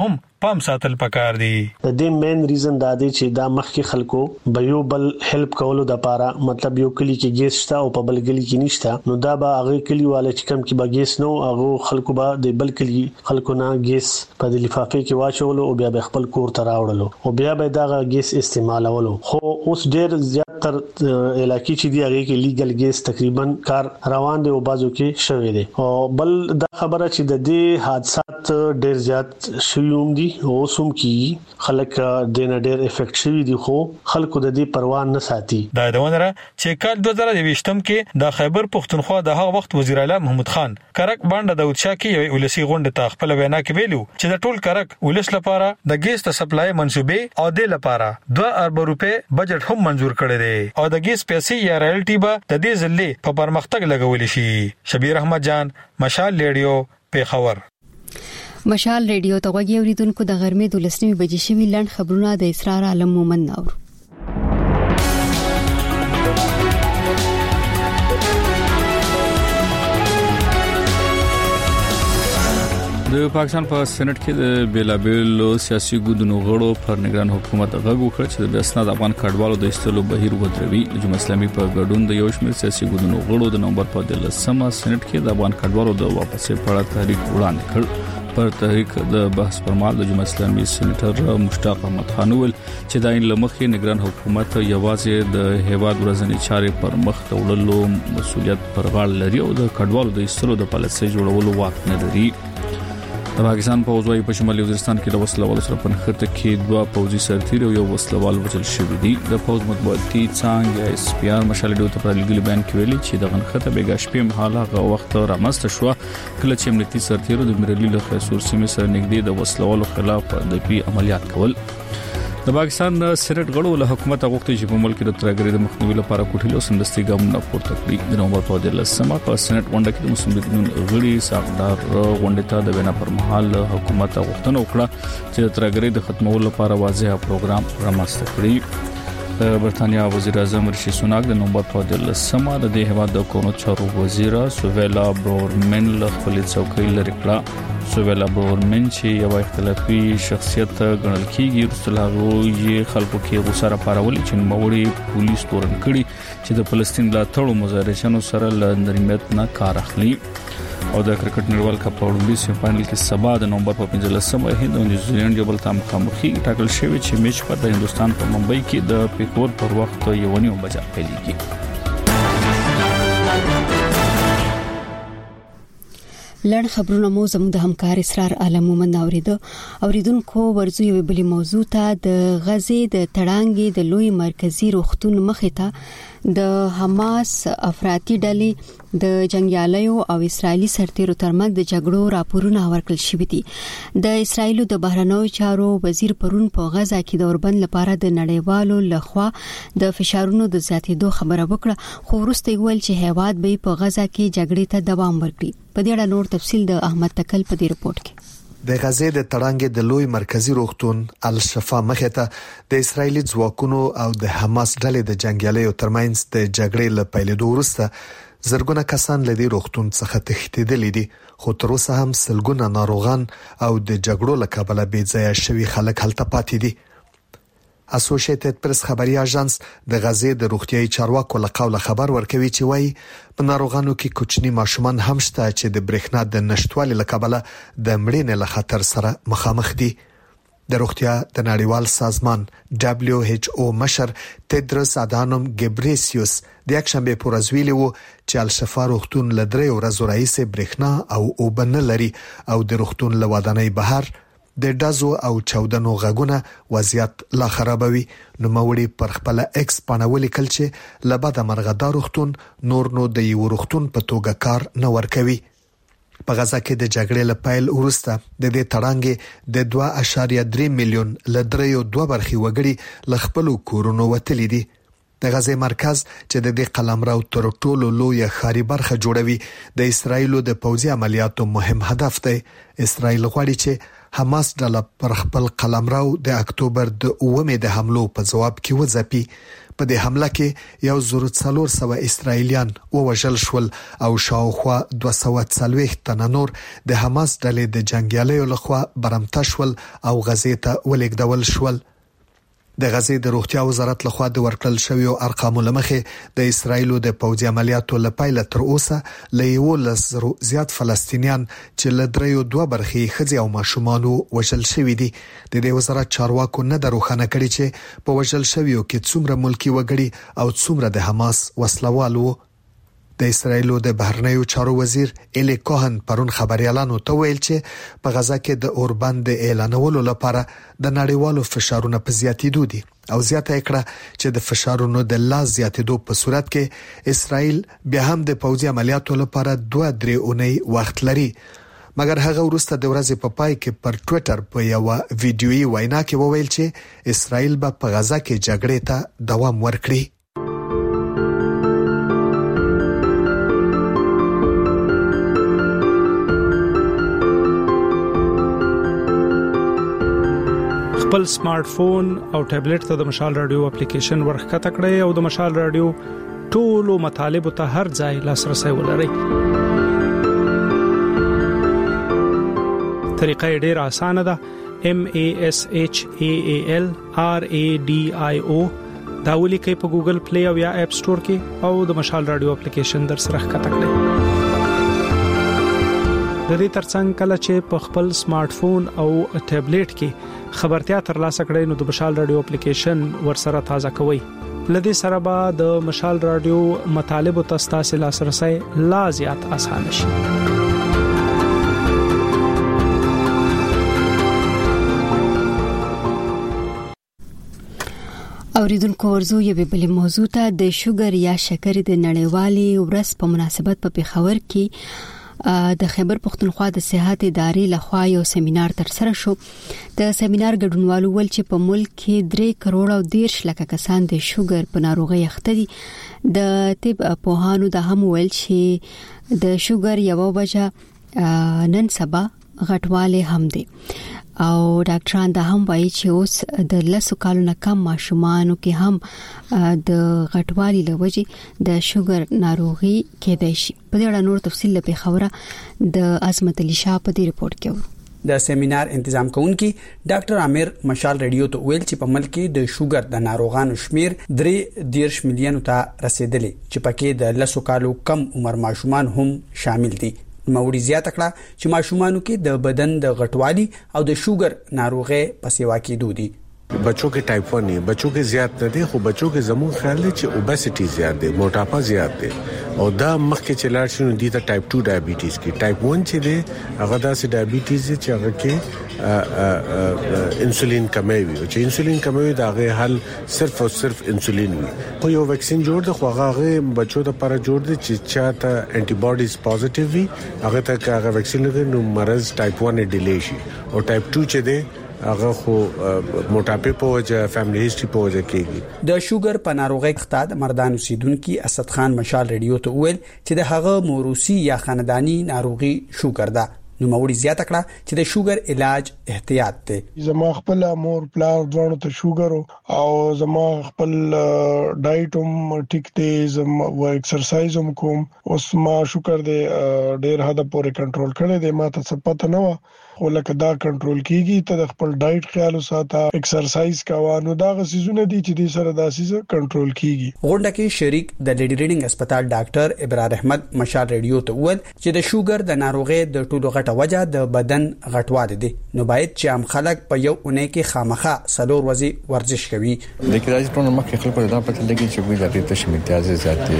پام ساتل پکار دي. د دې مین ریزن دا دی چې دا مخکې خلکو به یو بل هیلپ کولو د پاره مطلب یو کلی کې ګیس شته او په بل کلی کې نشته نو دا به هغه کلی والے چې کم کې به ګیس نو هغه خلکو به د بل کلی خلکو نه ګیس په د لفافه کې واچولو او بیا به خپل کور ته راوړلو او بیا به دا ګیس استعمالولو. خو اوس ډیر زیات تر علاقې چې دی هغه کې لیګل ګیس تقریبا کار روان دی او بازو کې شوی دی او بل دا خبره چې د دې حادثات ډیر زیات شوم دي او سوم کې خلک د نه ډیر افیکټ شوی دي خو خلکو د دې پروا نه ساتي. دا د ونره چې کال دوه زره یوویشتم کې د خیبر پښتونخوا د هغه وخت وزیر اعلی محمود خان کرک باندې داود شاه کې یو ولسی غونډه ته خپل وینا کې ویلو چې د ټول کرک ولس لپاره د ګیس ته سپلای منسوبې او د لپاره دوه ارب روپے بجټ هم منزور کړی دی او د ګیس پیسې یا رایلټي به د دې ځلې په پرمختګ لګول شي. شبیر احمد جان، مشال ریډیو، پیښور. مشال ریډیو ته غوږی اوریدونکو د غرمې د لسنیمه بجې شوی لاند خبرونه د اسرار عالم مومن نور. د پاکستان په سېنات کې د بیلابېلو سیاسي ګوندونو غړو پر نگران حکومت غږ وکړ چې د اسناد افغان کډوالو د استلو بهیر ودروي. جمهوریت اسلامي په ګډون د یو شمېر سیاسي ګوندونو غړو د نومبر په دلسمه سېنات کې د افغان کډوالو د واپسې په اړه تحریک وړاندې کړ. پر تحریک د بحث پر مهال د جمهوریت اسلامي سېنیټر مشتاق احمد خان ویل چې د عین لمخې نگران حکومت یوازې د هیواد ورځنی چارې پر مخ وړلو مسولیت پر غاړه لري او د کډوالو د استلو د پالیسۍ جوړولو واک نه لري. د پاکستان پوځ وايي په شمالي وزیرستان کې د وسلوالو سره په نښته کې دوه پوځي سرتیر او یو وسلوال وژل شوی دی. د پوځ مطبوعاتي څانګه اس پی آر مشال ډیو ته پر لګل بیان کې ویلي چې د غنښته بیګا شپې مهاله غو وخت رامسته شو کله چې امنیتي سرتیرو د مرلی له خصوص سیمې سره نږدې د وسلوالو خلاف د پی عملیات کول. د پاکستان سېنات غړو له حکومت غوښتي چې په ملک کې د ترګری د مخنیوي لپاره کوټیلو سندستي ګامونه پورته کړي. د نومبر په دلسمه په سېنات غونډه کې د مسلم لیگ غړي ساقدار غونډه ته د وینا پر مهال حکومت غوښتنه وکړه چې د ترګری د ختمولو لپاره واضح پروګرام رامنځته کړي. د برتانیا وزیر اعظم ریشي سوناک د نومبر په دلسمه د دې هیواد د قانون چارو وزیر سویلا برورمن له خپل څوکۍ لري کړه. سویلا برورمن چې یو اختلافي شخصیت ګڼل کیږي رسول هغه یې خلکو کې غوسه راپارولې چې نوموړي پولیس تورن کړي چې د فلسطین لا تړو مظاهرچانو سره له نرمیت نه کار اخلي. او د کرکټ نړیوال کپ په وړاندې سیم فائنل کې سبا د نومبر په پنځلسمه هند او نیوزیلند یو بل ته مخامخي ټاکل شوی چې میچ په هندستان په ممبئی کې د پیکور پر وخت یو نیو بجا پیلېږي. لړ خبرونه مو زموږ د همکار اسرار عالم مومن اوریدو اوریدونکو ورزو یو بلی موضوع ته د غزې د تړانګې د لوی مرکزی روغتون مخې ته د حماس افراطي ډلې د جنگیالیو او اسرایلی سرتیرو ترمنځ د جګړو راپورونه ورکړل شوې دي. د اسرایلو د بهرنیو چارو وزیر پرون په غزا کې د اوربند لپاره د نړیوالو لخوا د فشارونو د زیاتېدو خبره وکړه خو وروسته ویل چې هیواد به په غزا کې جګړې ته دوام ورکړي. په دې اړه نور تفصیل د احمد تکل په دې رپورت کې. د غزې د تړانګې د لوی مرکزی روغتون الشفا مخې ته د اسرایلی ځواکونو او د حماس ډلې د جنگیالیو ترمنځ د جګړې له پیلېدو وروسته زرګونه کسان له دې روغتون څخه تښتېدلي دي خو تر اوسه هم سلګونه ناروغان او د جګړو له کبله بې ځایه شوي خلک هلته پاتې دي. اسوسییټډ پریس خبري اژانس د غزې د روغتيایي چارواکو له قوله خبر ورکوي چې وايي په ناروغانو کې کوچني ماشومان هم شته چې د برېښنا د نشټوالي له کبله د مړینې له خطر سره مخامخ دي. د روغتیا د نړیوال سازمان دبليو ایچ او مشر تدرس ادانوم ګبریسیوس د یکشنبه پر ورځ ویلي وو چې الشفا روغتون له درې ورځې راهیسې برېښنا او اوبه نه لري او د روغتون له ودانۍ بهر د دازو او چاودنو غږونه وضعیت لا خرابوي. نو موري پر خپل ایکس پانول کل چې لبد مرغدار روغتون نور نو د یو روغتون په توګه کار نه ورکوي. په غزا کې د جګړې له پیل وروسته د دې تړانګې د دوه اعشاریه درې میلیون لدریو دوه برخي وګړي ل خپل کورونو وتلي دي. د غزې مرکز چې د دې قلمرو تر ټولو لوی خاري برخه جوړوي د اسرایلو د پوځي عملیاتو مهم هدف دی. اسرایل غواړي چې حماس ډله پر خپل قلمرو د اکتوبر د اومې د حملو په جواب کې وځپي. په دې حمله کې یو زر څلور سوه اسرایلیان ووژل شول او شاوخوا دوه سوه څلوېښت تنه نور د حماس ډلې د جنگیالیو لخوا برمته شول او غزې ته ولېږدول شول. د غزې د روغتیا وزارت لخوا د ورکړل شویو ارقامو لمخې د اسرایلو د پوځي عملیاتو لپاره تر اوسه له یولس زرو زیات فلسطینیان چې له دریو دوه برخې ښځې او ماشومان وژل شوي دي. د دې وزارت چارواکو نه دروخانه کړي چې په وژل شویو کې څومره ملکی وګړي او څومره د حماس وسلوال وو. د اسرایلو د بهرنیو چارو وزیر الی کوهن پرون خبريالانو ته ویل چې په غزا کې د اوربند اعلانولو لپاره د نړیوالو فشارونو په زیاتېدو دي او زیاته کړه چې د فشارونو د لا زیاتېدو په صورت کې اسرایل بیا هم د پوځي عملیاتو لپاره دوه درې اونۍ وخت لري. مګر هغه وروسته د ورځې په پای کې پر ټوئیټر په یو ویډیويي وینا کې وویل چې اسرایل به په غزا کې جګړې ته دوام ورکړي. خپل سمارټ فون او ټابلیټ ته د مشال رادیو اپلیکیشن ورخته کړئ او د مشال رادیو ټولو مطالب ته هر ځای لاسرسي ولرئ. طریقه ډیره اسانه ده. M A S H A A L R A D I O دا ولیکئ په ګوګل پلی او یا اپ سٹور کې او د مشال رادیو اپلیکیشن در سره ښکته کړئ. د دې ترڅنګ کله چې په خپل سمارټ فون او ټابلیټ کې خبرتیا ترلاسه کړئ نو د مشال رادیو اپلیکیشن ورسره تازه کوئ. لدې سره به د مشال رادیو مطالب او تاسو لاسرسي لا زیات آسان شي. اوریدونکو ورزو یو بل موضوع ته د شوګر یا شکر د نړیوالي ورځ په مناسبت په پیښور کې د خیبر پختونخوا د صحت ادارې لخوا یو سیمینار ترسره شو. د سیمینار ګډونوالو ول چې په ملک کې درې کروڑ او دیرش لکه کسان د شوګر په ناروغي اخته دي. د طب پوهانو د هم ول چې د شوګر یو وجه نن سبا غټواله هم دي او ډاکټران دا هم وایي چې اوس د لسو کالو نه کم ماشومانو کې هم د غټوالي لوجې د شوګر ناروغي کېدای شي. په دې اړه نور تفصیل لپاره خبره د عظمت علي شاه په دې رپورت کې د سیمینار تنظیم کوونکي ډاکټر عامر مشال رادیو ته ویل چې په ملک کې د شوګر د ناروغانو شمیر درې دیرش میلیون ته رسیدلی چې پکې د لسو کالو کم عمر ماشومان هم شامل دي. موري زیاته کړه چې ماشومانو کې د بدن د غټوالي او د شوګر ناروغي په سیوا کې دودي. बच्चों के टाइप वन नहीं, बच्चों के ज्यादा न दे, खो बच्चों के जमून ख्याल है कि ओबेसिटी ज्यादा दे, मोटापा ज्यादा दे और दा मख के चलार शुरू दी था टाइप टू डायबिटीज की. टाइप वन चे दे अगदा से डायबिटीज है चाहे के इंसुलिन कमे हुई हो, चाहे इंसुलिन कमे हुई दागे हल सिर्फ और सिर्फ इंसुलिन हुई. कोई वो वैक्सीन जोड़ दे खो आगे बच्चों दा पारा जोड़ दे चिच्चा था एंटीबॉडीज पॉजिटिव भी आगे तक आगे वैक्सीन लगे नो मरज टाइप वन है डिले शी और टाइप टू चे दे هغه خو موټاپه په وجه فیملی هیستوري په وجه کېږي. د شوګر په ناروغۍ اختاد مردان اوسیدونکو اسد خان مشال رادیو ته ویل چې د هغه موروثي یا خاندانی ناروغي شوګر ده. نو موري زیاته کړه چې د شوګر علاج احتیاط دی. زما خپل مور پلار ځوانو ته شوګر او زما خپل ډایټ هم ټیک دی، زما و ایکسرسایز هم کوم. اوس ما شکر دې ډېر حد پورې کنټرول کړی دی. ما ته څه پته نه و خو لکه دا کنټرول کیږي. ته د خپل ډایټ خیال وساته، ایکسرسایز کوه، نو دا غسیزونه دي چې د سره داسې کنټرول کیږي. غونډه کې شریک د لیډي ریډینګ هسپتال ډاکټر ابرار احمد مشال رادیو ته وویل چې د شوګر د ناروغي د ټولو غټه وجه د بدن غټوالی دی. نو باید چې عام خلک په یو اونۍ کې خامخا سلور ورځې ورزش کوي. د کراچۍ په نوم کې خلک په دا پته لګي چې وی د تشمیتاز زیات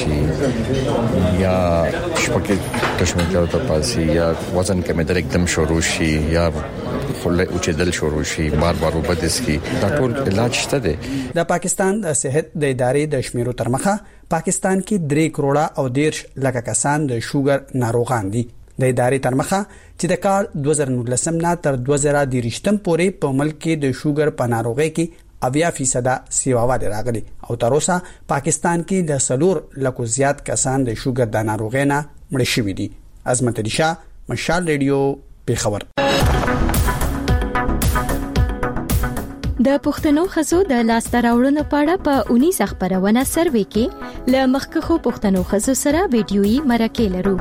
راشي یا شپږ تشمیتاز ته پاسي یا وزن کمېدل एकदम شروع شي یا خله او چې دل شروع شي بار بار وبدس کی دا ټول علاج شته دی. د پاکستان د صحت د ادارې د شمیرو ترمخه پاکستان کې درې کروڑه او دیرش لکه کسان د شوګر ناروغان دي. د ادارې ترمخه چې د کال دوه زره نولس نه تر دوه زره دېرشم پورې په ملک کې د شوګر په ناروغۍ کې اویا فیصد سیواوال راغلي او تر اوسه پاکستان کې د سلور لکو زیات کسان د شوګر د ناروغۍ نه مړ شوي دي. عظمت علي شاه، مشال رادیو، پیښور. د پښتنو خزو د لاسته راوړنو په اړه په اونیزه خبرونه سروې کې ل مخکخو پښتنو خزو سره ویډیويي مرکه لرو.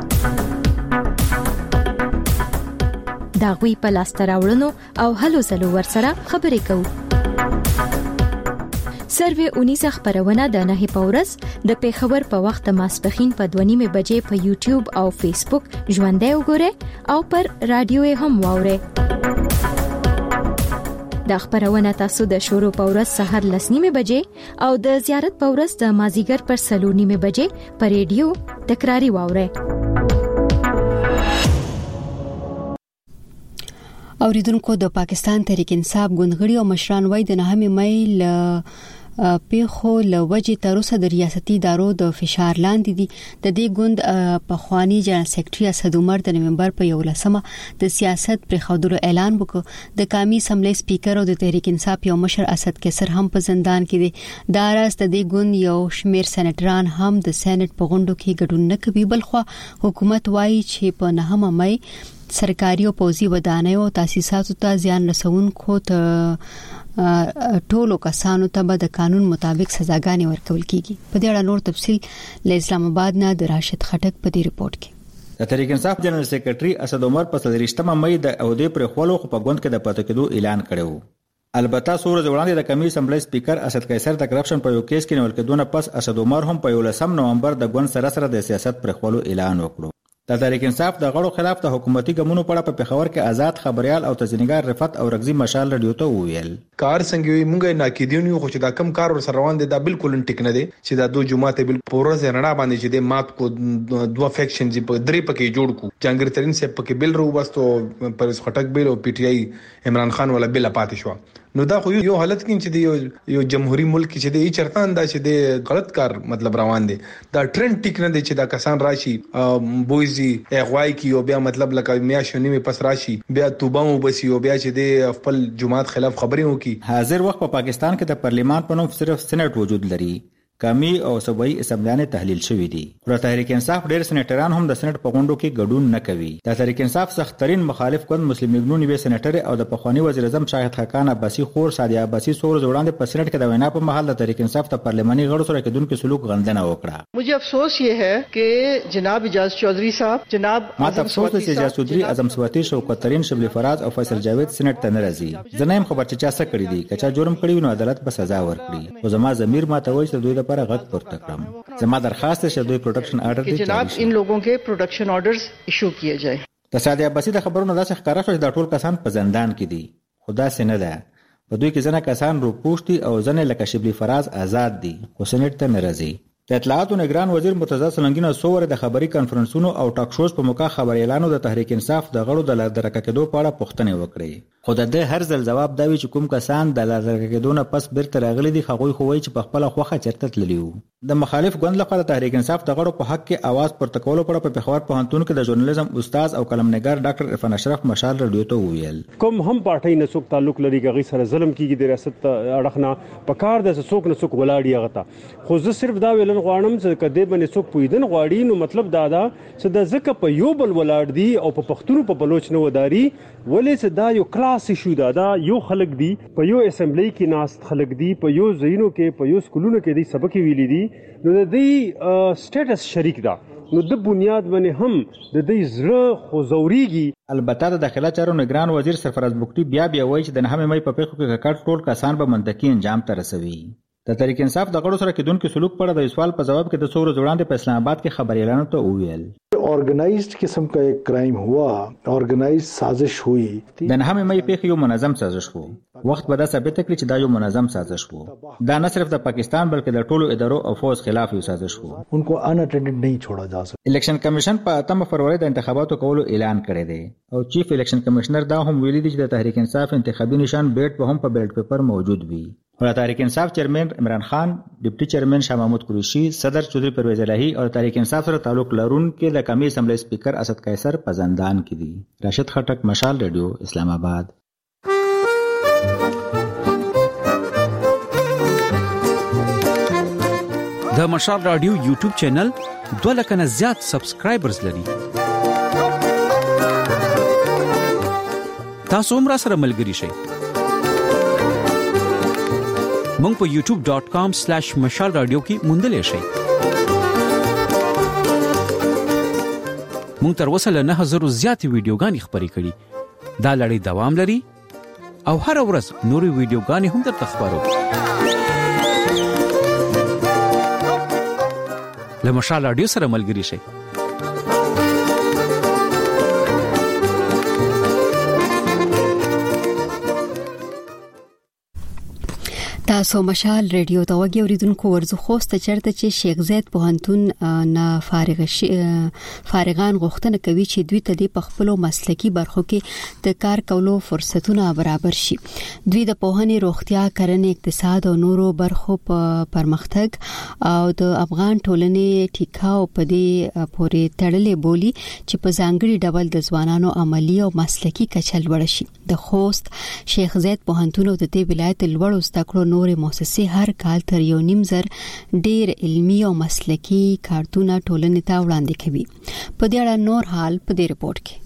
دا غوي په لاسته راوړنو او هلو زلو ورسره خبرې کوو. سروې اونیزه خبرونه د نه په ورځ د پیښور په وخت ماسپخین په دوه نیمه بجې په یوټیوب او فیسبوک ژوندۍ وګورئ او پر رادیو هم واورئ. د خبرونه تاسو د شروع په ورځ سحر لس نیمه بجې او د زیارت په ورځ د مازیګر پر سلو نیمه بجې پر ریډیو تکراری واورئ. اوریدونکو د پاکستان تحریک انصاف ګوندغړي او مشران وای د نهمه مې ل پیخو لوجه تر اوسه د ریاستي ادارو د فشار لاندې دي. د دې ګوند په خواني جنرال سیکریټري اسد عمر د نومبر په یولسمه د سیاست پر خودرو اعلان وکړ. د قومي اسمبلی سپیکر او د تحریک انصاف یو مشر اسد کسر هم په زندان کې دي. دا راز د دې ګوند یو شمیر سېنټران هم د سېنات په غونډو کې ګډون نه کوي، بلخو حکومت وایي چې په نهمه مې سرکاري او پوزي ودانیو او تاسیساتو ته ځان رسونکو ته ټولو کسانو ته به د قانون مطابق سزاګانې ورکول کیږي. په دې اړه نور تفصيل له اسلام آباد نه د راشد خټک په دې رپورت کې. د تحریک انصاف جنرال سیکریټري اسد عمر په څلورشتمه مې د عہده پر خپلو په غوند کې د پاتې کېدو اعلان کړو. البته سور وړاندې د قومي اسمبلی سپیکر اسد قیصر د کرپشن په یو کیس کې نیول کېدونه پس اسد عمر هم په یولسم نومبر د غوند سره سره د سیاست پر خپلو اعلان وکړو. د تحریک انصاف د غړو خلاف د حکومتي ګمونو په اړه په پیښور کې آزاد خبريال او تزنیګار رفعت او رغزي مشال رادیو ته وویل کار څنګه وي مونږه ناکیدونیو خو چې دا کم کار ور سره روان دي دا بالکل ټیک نه دي چې دا دوه جماعت بل پوره زنړه باندې چې د مات کو دوه فیکشن چې په درې پکې جوړ کو جنگیر ترين سه پکې بل رو وستو پر خټک بیل او پی ټ آی عمران خان ولا بل پاتې شو. نو دا خو یو حالت کې چې یو یو جمهوریت ملک چې د چرتان دا چې د غلط کار مطلب روان دي دا ټرند ټیک نه دي چې دا کسان راشي بوزي اغوای کی او بیا مطلب لکه میاشو نیمه پس راشي بیا توبه مو بسی او بیا چې د خپل جماعت خلاف خبرې وکي. حاضر وخت په پاکستان کې د پارلیمان په نوم صرف سېنات وجود لري. قومي او صوبایي اسمبلیانې تحلیل شوې دي. پر تحریک انصاف ډېر سېنیټران هم د سېنات په غونډو کې ګډون نه کوي. د تحریک انصاف سخترین مخالف کون مسلم لیګ نوی سېنیټر او د پخوانی وزیر اعظم شاهد خاقان عباسی خور سادیا عباسی سور وړاندې په سېنات کې د وینا په محل د تحریک انصاف ته پارلماني غړو سره کېدونکو سلوک غندنه وکړه. مجھے افسوس یہ ہے کہ جناب اجاز چودھری صاحب جناب ماته افسوس دی چې اجاز چودھری اعظم سواتی شوکت ترين شبلی فراز او فیصل جاوید سېنات ته نه راځي. زنه هم خبر چې چا څه کړی دي کچا جرم کړی نو عدالت به سزا ورکړي. او زما ضمیر ماته وایي چې دوی لپاره غږ پورته زما درخواست ہے کہ پروٹیکشن آرڈر کہ جناب ان لوگوں کے پروٹیکشن آرڈرز ایشو کیے جائیں. د ساده عباسی د خبرونو داسې ښکارا شو چې د ټول کسان په زندان کې دي. خدا سينه ده په دوی کې ځنه کسان روپوشتي او ځنه لکه شبلی فراز آزاد دي خو سېنات ته ناراضي. د اطلاعاتو نگران وزیر مرتضی سلنګینو سوور د خبري کانفرنسونو او ټاک شوز په موقع خبري اعلانو د تحریک انصاف د غړو د لادرکه کېدو په اړه پوښتنه وکړي. خو د دې هر ځل جواب دا وی چې کوم کسان د لادرکه کېدو نه پس بیرته راغلي دي خغوی خو وایي چې په خپل خوخه چرته تللیو. د مخالف ګوند لخوا د تحریک انصاف د غړو په حق کې आवाज پورته کولو پر په پیښور پوهنتون کې د ژورنالیزم استاد او قلمنګار ډاکټر عرفان اشرف مشال رادیو ته ویل کوم هم پارټي نه څوک تعلق لري غي سره ظلم کیږي د ریاست اړخنه په کار د څوک نه څوک ولاړی غته. خو زه صرف دا ویلن غواړم چې کدی باندې څوک پویدن غواړي نو مطلب دا دا چې د زکه په یو بل ولاړ دي او په پښتون په بلوچ نه وداري ولې چې دا یو کلاس شو دا دا یو خلک دي په یو اسمبلی کې ناس خلک دي په یو زینو کې په یو سکولونو کې دي سبق ویلي دي نو د دې سټیټس شریک ده نو د بنیاد باندې هم د دې زړه خوځوريږي. البته د داخله چارو نگران وزیر سرفراز بوکټي بیا بیا وایي چې د نهمه مې په پیښو کې کټ ټول کسان به منطقي انجام ته رسوي. د تحریک انصاف د غړو سره کېدونکو سلوک پر د سوال په جواب کې د څو ورځې وړاندې په اسلام آباد کې خبري اعلان ته وویل ऑर्गेनाइज्ड किस्म का एक क्राइम हुआ, ऑर्गेनाइज्ड साजिश हुई. د نهمه مې پیښه یو منظم سازش وو. وخت به دا ثابت کړي چې دا یو منظم سازش وو. دا نه صرف د پاکستان بلکې د ټولو ادارو او فوج خلاف یو سازش وو. उनको अनअटेंडेड नहीं छोड़ा जा सकता. الیکشن کمیشن په اتمه فروری د انتخاباتو کولو اعلان کړی دی او چیف الیکشن کمشنر دا هم ویلي دی چې د تحریک انصاف انتخابي نشان بیلټ په هم په بیلټ پیپر موجود وي. اور تحریک انصاف چیئرمین عمران خان، ډیپټي چیئرمین شاه محمود قریشي، صدر چودھری پرویز الہی او تحریک انصاف سره تعلق لرونکي د قومي اسمبلی سپیکر اسد قیصر په زندان کې دي. راشد خټک، مشال ریډیو، اسلام آباد. د مشال رادیو یوټیوب چینل دوه لک نه زیات سبسکرایبرز لري. تاسو هم را سره ملګری شئ. مونږ په یوټیوب ډاٹ کام سلیش مشال رادیو کې موندلی شئ. مونږ تر اوسه له نه هزارو زیاتې ویډیوګانې خپرې کړي. دا لړۍ دوام لري او هر ورځ نورې ویډیوګانې هم درته خپرو. له مشال رادیو سره ملګري شئ. تاسو مشال ریډیو ته وګورئ اوریدونکو ورزو خوسته چرته چې شیخ زید پوهنتون نه فارغ شي فارغان غوښتنه کوي چې دوی ته د خپلو مسلکی برخو کې د کار کولو فرصتونه برابر شي. دوی د پوهنې، روغتیا، کرنې، اقتصاد او نورو برخو په پرمختګ او د افغان ټولنې ټیکاو په دې پورې تړلې بولی چې په ځانګړي ډول د ځوانانو عملی او مسلکی کچل وړ شي. د خوست شیخ زید پوهنتون او د دې ولایت لوړ زده کړو نورې مؤسسې هر کال تر یو نیم زر ډېر علمي او مسلکی کارتونه ټولنې ته وړاندې کوي. په دې اړه نور حال په دې رپورت کې.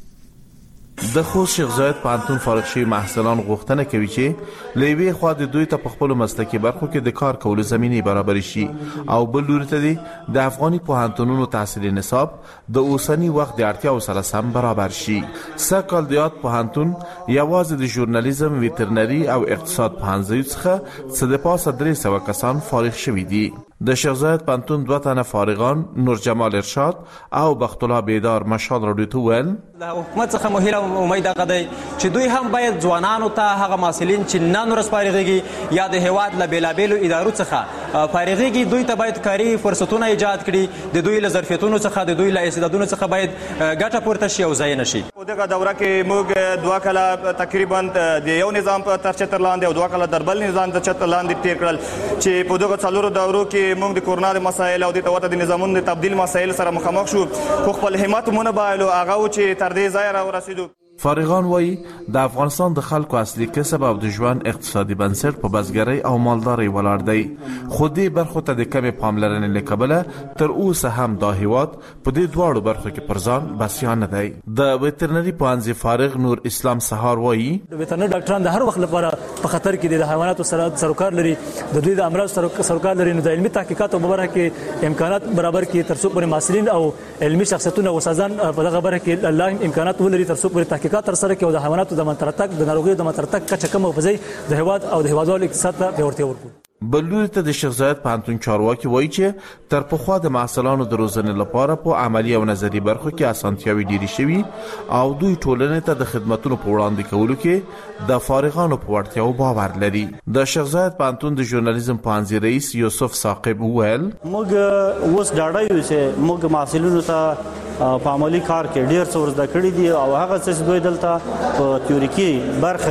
د خوست شیخ زاید پوهنتون فارغ شوي محصلان غوښتنه کوي چې له یوې خوا د دوی ته په خپلو مسلکي برخو کې د کار کولو زمینې برابر شي او بل لوري ته د افغاني پوهنتونونو تحصیلي نصاب د اوسني وخت د اړتیاو سره سم برابر شي. سږ کال د یاد پوهنتون یوازې د ژورنالیزم، ویترنري او اقتصاد پوهنځیو څخه څه د پاسه درې سوه کسان فارغ شوي دي. د شیخ زاید پوهنتون دوه تنه فارغان نور جمال ارشاد او بخت الله بیدار مشال رادیو ته ویل له حکومت څخه مو هیله امید هغه دی چې دوی هم باید ځوانانو ته هغه محصلین چې نن ورځ فارغېږي یا د هیواد له بېلابېلو ادارو څخه فارغېږي دوی ته باید کاري فرصتونه ایجاد کړي. د دوی له ظرفیتونو څخه د دوی له استعدادونو څخه باید ګټه پورته شي او ضایع نه شي. په دغه دوره کې موږ دوه کاله تقریبا د یو نظام په تر چتر لاندې او دوه کاله د بل نظام د چتر لاندې تیر کړل چې په دغه څلورو دورو کې موږ د کورونا د مسایل او د توته د نظامونو د تبدیل مسایل سره مخامخ شو. خو خپل همت مونږ بایلو هغه چې تر دې ځای را ورسېدو. فارغان وایي د افغانستان د خلکو اصلي کسب او د ژوند اقتصادي بنسټ په بزګرۍ او مالدارۍ ولاړ دی. خو دې برخو ته د کمې پاملرنې له کبله تر اوسه هم دا هیواد په دې دواړو برخو کې پر ځان بسیا نه دی. د ویترنري پوهنځي فارغ نور اسلام سهار وایي د ویترنري ډاکټران د هر وخت لپاره په خطر کې دي. د حیواناتو سره سروکار لري، د دوی د امراض سره سروکار لري. نو د علمي تحقیقاتو په برخه کې امکانات برابر کړي تر څو پورې محصلین او علمي شخصیتونه او استادان په دغه برخه کې الله امکانات ولري تر څو پورې تحقیقات تر سره کوي او د حیواناتو د منترتک د ناروغیو د منترتک کچه کم او په ځای د هیواد او د هیوادوالو اقتصاد ته پیاوړتیا ورکړي. بل لوري ته د شیخ زاید پوهنتون چارواکي وایي چې تر پخوا د محصلانو د روزنې لپاره په عملی او نظري برخو کې اسانتیاوې ډېرې شوي او دوی ټولنې ته د خدماتو په وړاندې کولو کې د فارغانو په وړتیاو باور لري. د شیخ زاید پوهنتون د ژورنالیزم پوهنځي رئیس یوسف ثاقب وویل موږ اوس ډاډه یو چې موږ محصلینو ته په عملی کار کې ډېر څه ورزده کړي دي او هغه څه چې دوی دلته په تیوریکي برخه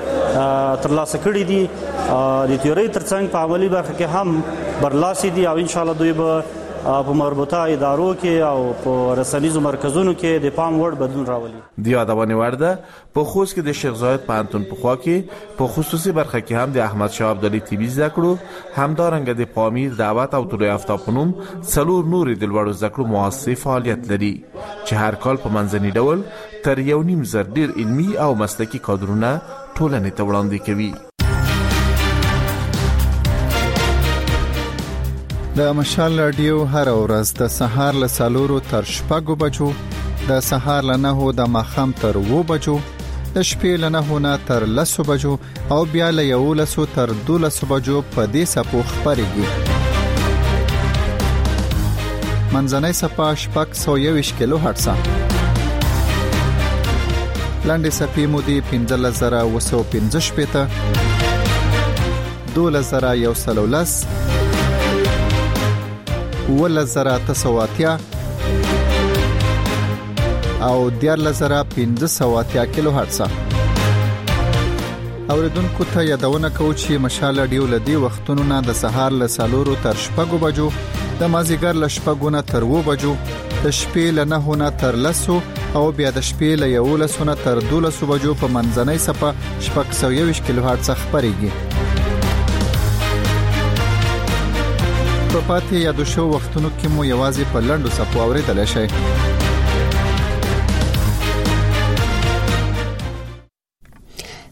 کې ترلاسه کړي دي د تیوري ترڅنګ په عملی برخه کې هم برلاسي دي او ان شاء الله دوی به په مربوطه ادارو کې او په رسنیزو مرکزونو کې د پام وړ بدلون راولي. د یادونه ورده په خوست کې د شیخ زاید پوهنتون په خوا کې په خصوصي برخه کې هم د احمد شاه ابدالي طبي زده کړو همدارنګه د پامیر دعوت او طلوع آفتاب په نوم څلور نورې د لوړو زده کړو مؤسسې فعالیت لري چې هر کال په منځني ډول تر یو نیم زر ډېر علمي او مسلکي کادرونه ټولنې ته وړاندې کوي. د مشال رادیو هر ورځ د سهار له څلورو تر شپږو بجو، د سهار له نهو د ماښام تر اوو بجو، د شپې له نهو نه تر لسو بجو او بیا له یولسو تر دولسو بجو په دې څپو خپرېږي. منځنۍ څپه شپږ سوه یوویشت کیلو هرټزه، لنډې څپې مو دي پنځلس زره اوه سوه پنځه شپېته، دولس زره یو سل او لس، اوولس زره اته سوه اتیا او دیارلس زره پنځه سوه اتیا کیلو هرټزه. اوریدونکو ته یادونه کوو چې مشال رادیو له دې وختونو نه د سهار له څلورو تر شپږو بجو، د مازیګر له شپږو نه تر اوو بجو، د شپې له نهو نه تر لسو او بیا د شپې له یولسو نه تر دولسو بجو په منځنۍ څپه شپږ سوه یوویشت کیلو هرټزه خپرېږي. په پاتې یادو شو وختونو کې مو یوازې په لنډو څپو اورېدلی شئ.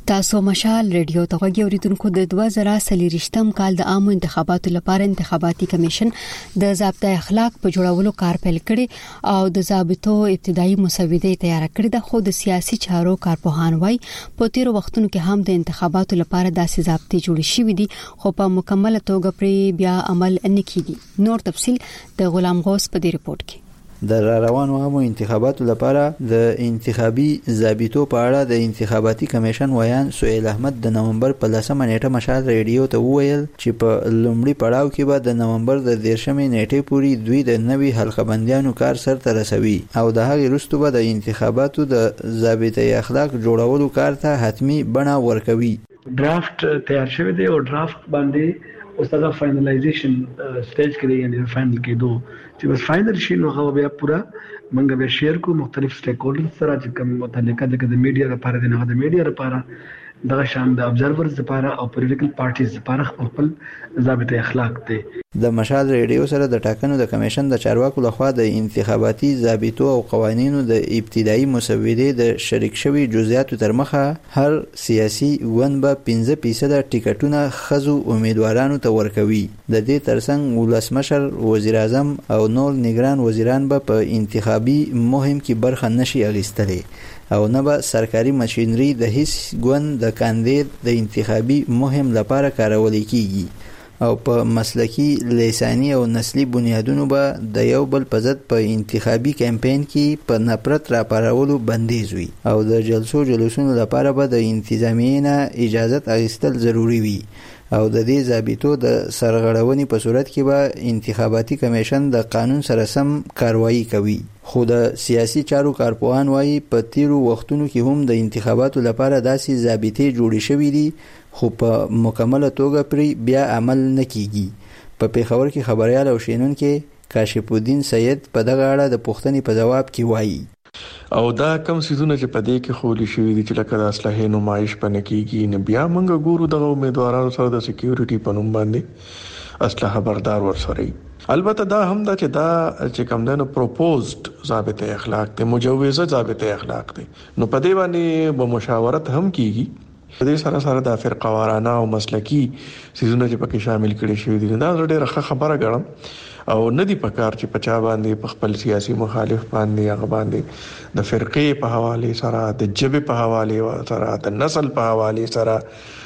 تاسو مشال ریډیو ته غوږی اوریدونکو د دوه زره څلورم کال د عامو انتخاباتو لپاره انتخاباتي کمیشن د ضابطه اخلاق په جوړولو کار پیل کړي او د ضابطو ابتدایي مسوده تیار کړې ده، خو د سیاسي چارو کارپوهان وايي په تیر وختونو کې هم د انتخاباتو لپاره داسې ضابطې جوړې شوې دي خو په مکمل توګه پر بیا عمل نه کیږي. نور تفصيل د غلام غوث په دې ریپورت کې. د روانو عامو انتخاباتو لپاره د انتخابي ضابطو په اړه د انتخاباتي کمیشن ویان سهیل احمد د نومبر په لسمه نیټه مشال ریډیو ته وویل چې په لومړي پړاو کې به د نومبر د دیرشمې نیټې پورې دوی د نوي حلقه بندیانو کار سرته رسوي او د هغې وروسته به د انتخاباتو د ضابطه اخلاق جوړولو کار ته حتمی بڼه ورکوي. ډرافټ تیار شوی دی او ډرافټ باندې اوس دا فائنلایزیشن سټیج کې دی، یعنی فائنل کېدو چې بس فائنل شي نو هغه بیا پورا منګه به شیر کو مختلف سټیک هولډرز سره چې کوم متعلقه د میډیا لپاره د نه د میډیا لپاره دغه شان د ابزرورز لپاره او پولیټیکل پارټیز لپاره خپل ضابطه اخلاق دی. د مشال ریډیو سره د ټاکنو د کمیشن د چارواکو لخوا د انتخاباتي ضابطو او قوانینو د ابتدایي مسودې د شریک شوی جزئیاتو تر مخه هر سیاسي ګوند به پنځه فیصد ټیکټونه خزو امیدوارانو ته ورکوي. د دې ترڅنګ ولسمشر، وزیر اعظم او نور نگران وزیران به په انتخابي مهم کې برخه نشي اخیستلی او نه به سرکاري ماشينري د هیڅ ګوند د کاندید د انتخابي مهم لپاره کارول کیږي او په مسلکی، لساني او نسلي بنیادونو به د یو بل په ضد په انتخابي کمپاین کې په نفرت راپارولو بندیز وي او د جلسو جلوسونو لپاره به د انتظامیې نه اجازه اخیستل ضروری وي او د دې ضابطو د سرغړونې په صورت کې به انتخاباتي کمیشن د قانون سره سم کاروایی کوي. خو د سیاسي چارو کارپوهان وايي په تیرو وختونو کې هم د انتخاباتو لپاره داسې ضابطې جوړې شوې دي خو په مکمله توګه پرې بیا عمل نه کیږي. په پیښور کې خبريال او شینونکو کاشف الدین سید په دغه اړه د پوښتنې په جواب کې وایي او دا کم سيزونه چې په دې کې خولي شوی دي چې لکه د اسلحې نمایش پنه کیږي نه بیا موږ ګورو د امیدوارانو سره د سکیورټي په نوم باندې اسلحه بردار ورسره. البته دا هم دا چې دا چې کوم دنه پروپوزډ ضابطه اخلاق ته مجوزه ضابطه اخلاق ته نو په دې باندې به مشاورت هم کیږي. په دې سره سره د فرقه وارانه او مسلکی سيزونه چې پکې شامل کړي شوی دي دا ډېره ښه خبره ګڼم او ندی پکار چې پچا باندې په خپل سیاسي مخالف باندې هغه باندې د فرقې په حواله سره د جبه په حواله سره د نسل په حواله سره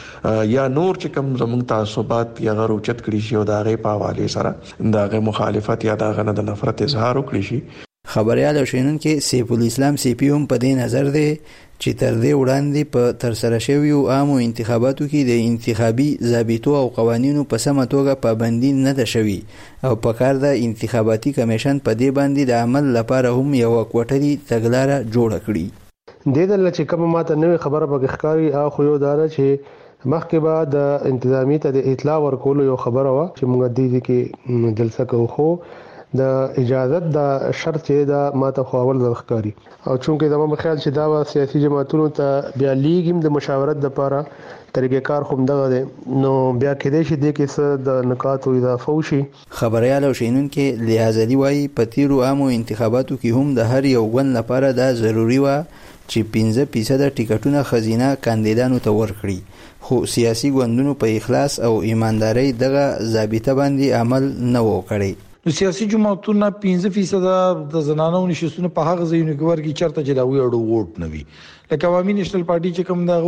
یا نور چې کوم زموږ تعصبات یا غرو چت کړی شي او د هغه په حواله سره د هغه مخالفت یا د هغه د نفرت اظهار وکړي شي. خبريال او شینونکو سیف الاسلام سی پی هم په دې نظر دی چې تر دې وړاندې په تر سره شویو عامو انتخاباتو کې د انتخابي ضابطو او قوانینو په سمه توګه پابندي نه ده شوی او په کار د انتخاباتي کمیشن په دې باندې د عمل لپاره هم یو کوټري تګلاره جوړه کړي. د دې لچ کوم ماته نوې خبره په ښکاری او خو یو دار چې مخکې بعد د انتظامی ته د اطلاع ورکول یو خبره وا چې موږ د دې کې جلسه کوو خو د اجازت د شرط دا ماته خو اول د ښکاری او چونکه زموږ په خیال چې دا سیاسي جماعتونو ته بیا لیګم د مشاورت لپاره طریقې کار خوم دغه نو بیا کېدې شي د کې د نکات او اضافه وشي. خبريال او شینونکو لیازلی وایي په تیرو عامو انتخاباتو کې هم د هر یو ګوند لپاره دا ضروری و چې پنځه فیصد ټیکټونه خزینه کاندیدانو ته ورکړي خو سیاسي ګوندونو په اخلاص او ایمانداري دغه ضابطه باندې عمل نه وکړي. نو سیاسي جماعتونه پنځه فیصد د زنانو نشستونه په هغه ځایونو کې ورګي چرته چې دا ویړو ووټ نوي لکه عوامي نېشنل پارټي چې کوم دا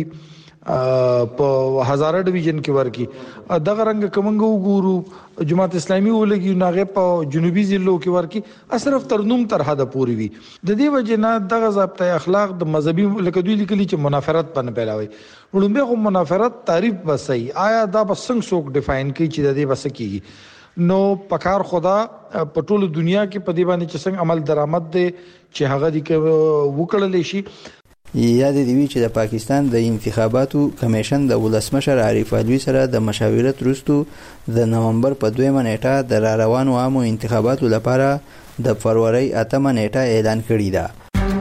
غولګي په هزاره ډیویژن کې ورکی دغه رنګ کومنګ وګورو جماعت اسلامي ولګي ناغه په جنوبي ضلعو کې ورکی صرف تر نوم تر حد پوري وي د دې وجه نه دغه ضابطه اخلاق د مذهبي لکه دوی لیکلي چې منافرت پنه پیلاوي ولومبه خو منافرت تعریف بسای آیا دا بسنګ څوک ډیفاین کوي چې د دې بس کیږي نو پکار خدا په ټوله دنیا کې په دې باندې چې څنګه عمل درآمد دي چې هغه دي کې وکړل شي. یاد دی چې د پاکستان د انتخاباتو کمیشن د ولسمشر عارف علوی سره د مشاورت وروسته د نومبر په دویمه نیټه د را روانو عامو انتخاباتو لپاره د فروری اتمه نیټه اعلان کړی ده.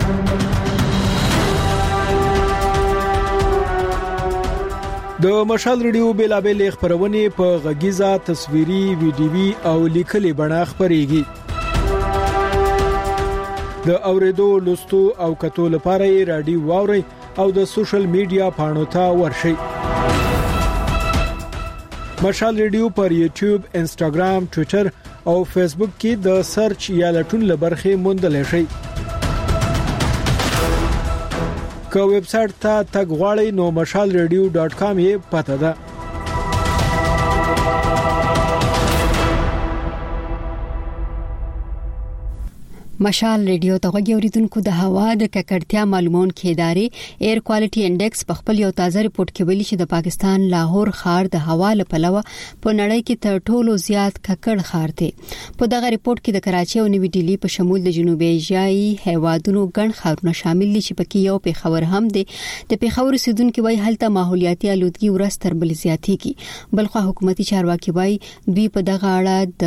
د مشال ریډیو بیلابل خبرونه په غږیزه تصویري ویډیوي او لیکلي بڼه خبريږي. د اوریدو لوستو او کتو لپاره رادیو واوري او د سوشل میډیا پاڼو ته ورشئ. مشال ریډیو پر یوټیوب، انسټاګرام، ټوئیټر او فیسبوک کې د سرچ یا لټون لبرخه موندل شي. که ویب سټ ته تګ غواړئ نو مشال ریډیو ډاٹ کام یې پته ده. مشال ریډیو ته غوږی اوریدونکو د هوا د ککړتیا معلومون کې ادارې ایر کوالټي انډیکس په خپل یو تازه ریپورت کې ویلي چې د پاکستان لاهور ښار د هوا لپاره په نړۍ کې تر ټولو زیات ککړ ښار دی. په دغه ریپورت کې د کراچي او نیوی ډیلی په شمول د جنوبي ایشیایي هیوادونو ګڼ ښارونه شامل دي چې پکې یو پیښور هم دی. د پیښور اوسیدونکو وایي هلته ماحولیاتي آلودګي ورځ تر بل زیاتېږي. بلخو حکومتي چارواکي وایي دوی په دغه اړه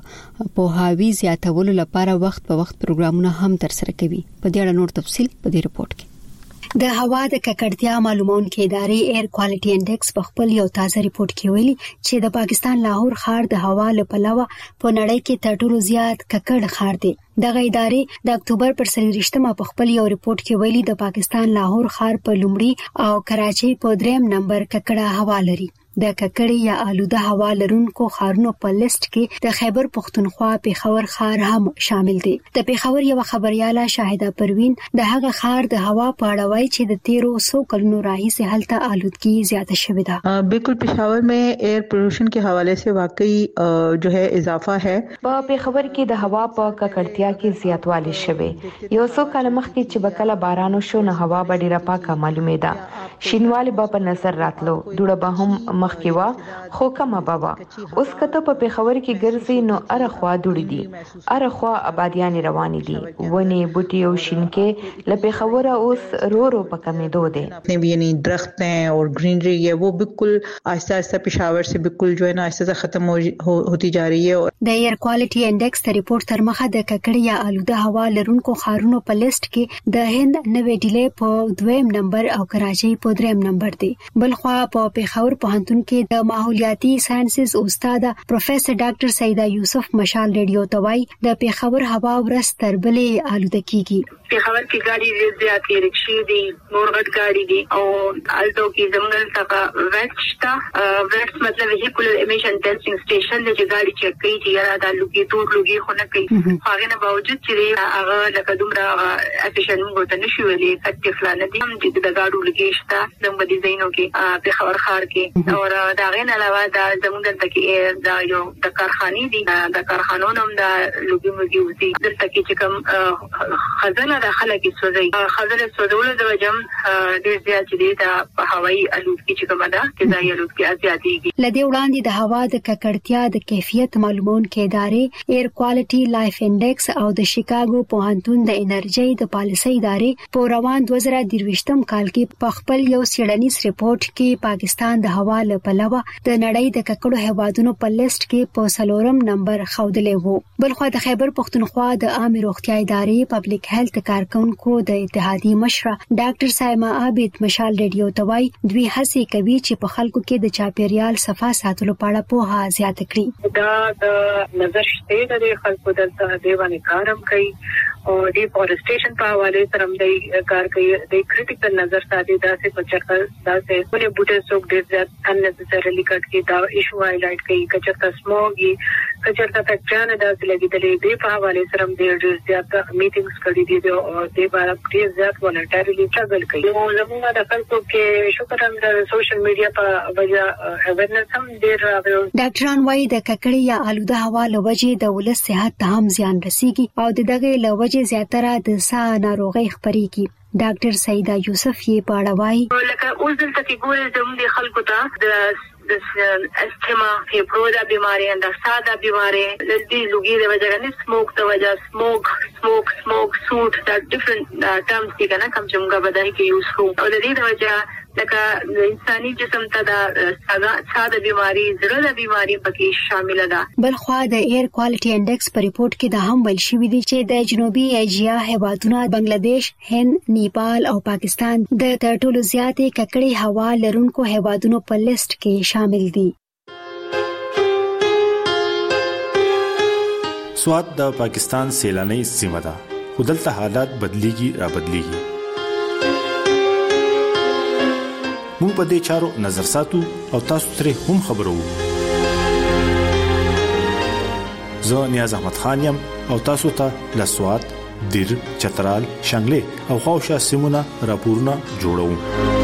د پوهاوی زیاتولو لپاره وخت په وخت پروګرامونه هم تر سره کوي. په دې اړه نور تفصيل په دې رپورت کې. د هوا د ککړتیا معلومون کې ادارې ایر کوالټي انډیکس په خپل یو تازه ریپورت کې ویلي چې د پاکستان لاهور ښار د هوا لپاره په نړۍ کې تر ټولو زیات ککړ ښار دی. دغه ادارې د اکتوبر پر څلوېښتمه په خپل یو ریپورت کې ویلي د پاکستان لاهور ښار په لومړي او کراچي په دریم نمبر ککړه هوا لري. د ککړې یا آلوده هوا لرونکو ښارونو په لیست کې د خیبر پختونخوا پیښور ښار هم شامل دی. د پیښور یو خبرياله شاهده پروین د هغه ښار د هوا په اړه وایي چې د تیرو سو کلونو راهیسې هلته آلودګي زیاته شوې ده. بالکل पेशावर में एयर पोल्यूशन के हवाले से वाकई जो है इजाफा है. په پیښور کې د هوا په ککړتیا کې زیاتوالی شوی. یو څو کال مخکې چې بکله باران وشو نو هوا به ډیره پاکه معلومه ده. شینوالي به په نظر راتلو. دوړه به هم مخکې وا خو کمه بابا. اوس کته په پیښور کې ګرځي نو ارخوا دوړي دي. ارخوا آبادیان روانې دي. ونی بوټي او شینکې ل پیښور اوس رو رو په کمېدو دي. یعنی درخت ہیں اور گرینری ہے وہ بالکل آہستہ آہستہ پیښور سے بالکل جو ہے نا آہستہ ختم ہوتی جا رہی ہے. د ایر کوالټي انډیکس ته ریپورت تر مخه د ککړې یا آلوده هوا لرونکو ښارونو په لیست کې د هند نیوی ډیلی په دویم نمبر او کراچي په دریم نمبر دی. بلخوا په پیښور پوهنتون کې د ماحولیاتي ساينسز استاد پروفیسور ډاکټر سیدا یوسف مشال ریډیو توای د پیښور هوا ورځ تر بلې آلوده کیږي. پیښور کې ګاډي زیات کې رکشي دي، نور غټ ګاډي دي او الټو کې زموږ څخه ویټ شتا ویټ مطلب ویهیکولر امیشن ټیسټینګ سټیشن دی چې ګاډي چک کوي چې یاره د لوګي ټول لوګي خو نه کوي. هغه نه باوجود چې هغه لکه دومره افیشن موږ ته نشو ویلې کټ فلانه دي هم چې د ګاډو لوګي شتا د مدي زینو کې پیښور ښار کې او دا غین علاوه د زموږ دلته کې دا یو د کارخانې دي د کارخانو نوم د لوګي موږي وزي دلته کې چې کوم خزانه د خلک سوځي خزانه سوځول د وجم ډیر زیات دي د هوایي آلودګي چې کومه ده چې دا آلودګي زیاتېږي. لدې وړاندې د هوا د ککړتیا د کیفیت معلومون کې ادارې ایر کوالټي لایف انډیکس او د شیکاګو پوهنتون د انرژي د پالیسۍ ادارې په روان دوه زره درویشتم کال کې په خپل یو سیړنیز ریپورت کې پاکستان د هوا لپاره د نړۍ د ککړو هیوادونو په لیست کې په سلورم نمبر خوندلې وو. بلخو د خیبر پختونخوا د عامه روغتیا ادارې پبلک هیلث کارکونکو د اتحادیې مشره ډاکټر سایما عابد مشال ریډیو توای دوی هڅه کوي چې په خلکو کې د چاپیریال صفا ساتلو په اړه پوهه زیاته کړي. دا د نظر شته د خلکو د دیوانه کارم کوي او د فورسټیشن په حواله سره هم د کار کوي. د کریټیکل نظر ساتي دا څه پچکا دا څه ونه بوټه څوک ډیر زیات unnecessarily کټ کې دا ایشو هایلایټ کوي. کچرتا سموګي کچرتا فیکچر دا څه لګیدلې د په حواله سره هم ډیر زیات میټینګز کړي دي او د بار ډیر زیات ولنټریلی ټاګل کوي. نو زموږ د خلکو کې شکر هم د سوشل میډیا په وجه اویرنس هم ډیر راغلی. ډاکټران وايي د ککړې یا آلوده هوا لوجې د ولس صحت ته هم زیان رسیږي او د دغه لوجې زیاتره د ساه ناروغۍ خپرېږي. ډاکټر سیدا یوسف یې پاړوي لکه اوس دلته کې ګورې زموږ خلکو ته د د استما فیبروزا بیماری د ساده بیماری د دې لوګي د وجه نه سموک د وجه سموک سموک سموک سوټ دا ډیفرنٹ ټرمز دي کنه کوم چې موږ بدای کې یوز کوو او د دې د وجه لکه انساني جسم ته د ساده بیماری زړه د بیماری پکې شامل ده. بلخو د ایر کوالټي انډیکس په ریپورت کې د هم ویل شوی دی چې د جنوبي ایشیا هیوادونو بنگلاديش، هند، نیپال او پاکستان د تر ټولو زیاتې ککړې هوا لرونکو هیوادونو په لیست کې شامل دي. سوات د پاکستان سیلاني سیمه ده. خو دلته حالات بدليږي را بدليږي. موږ په دې چارو نظر ساتو او تاسو ترې هم خبرو. زه نیاز احمد خان یم او تاسو ته لسوات، دیر، چترال، شنگله او خواوشا سیمونه راپورونه جوړوم.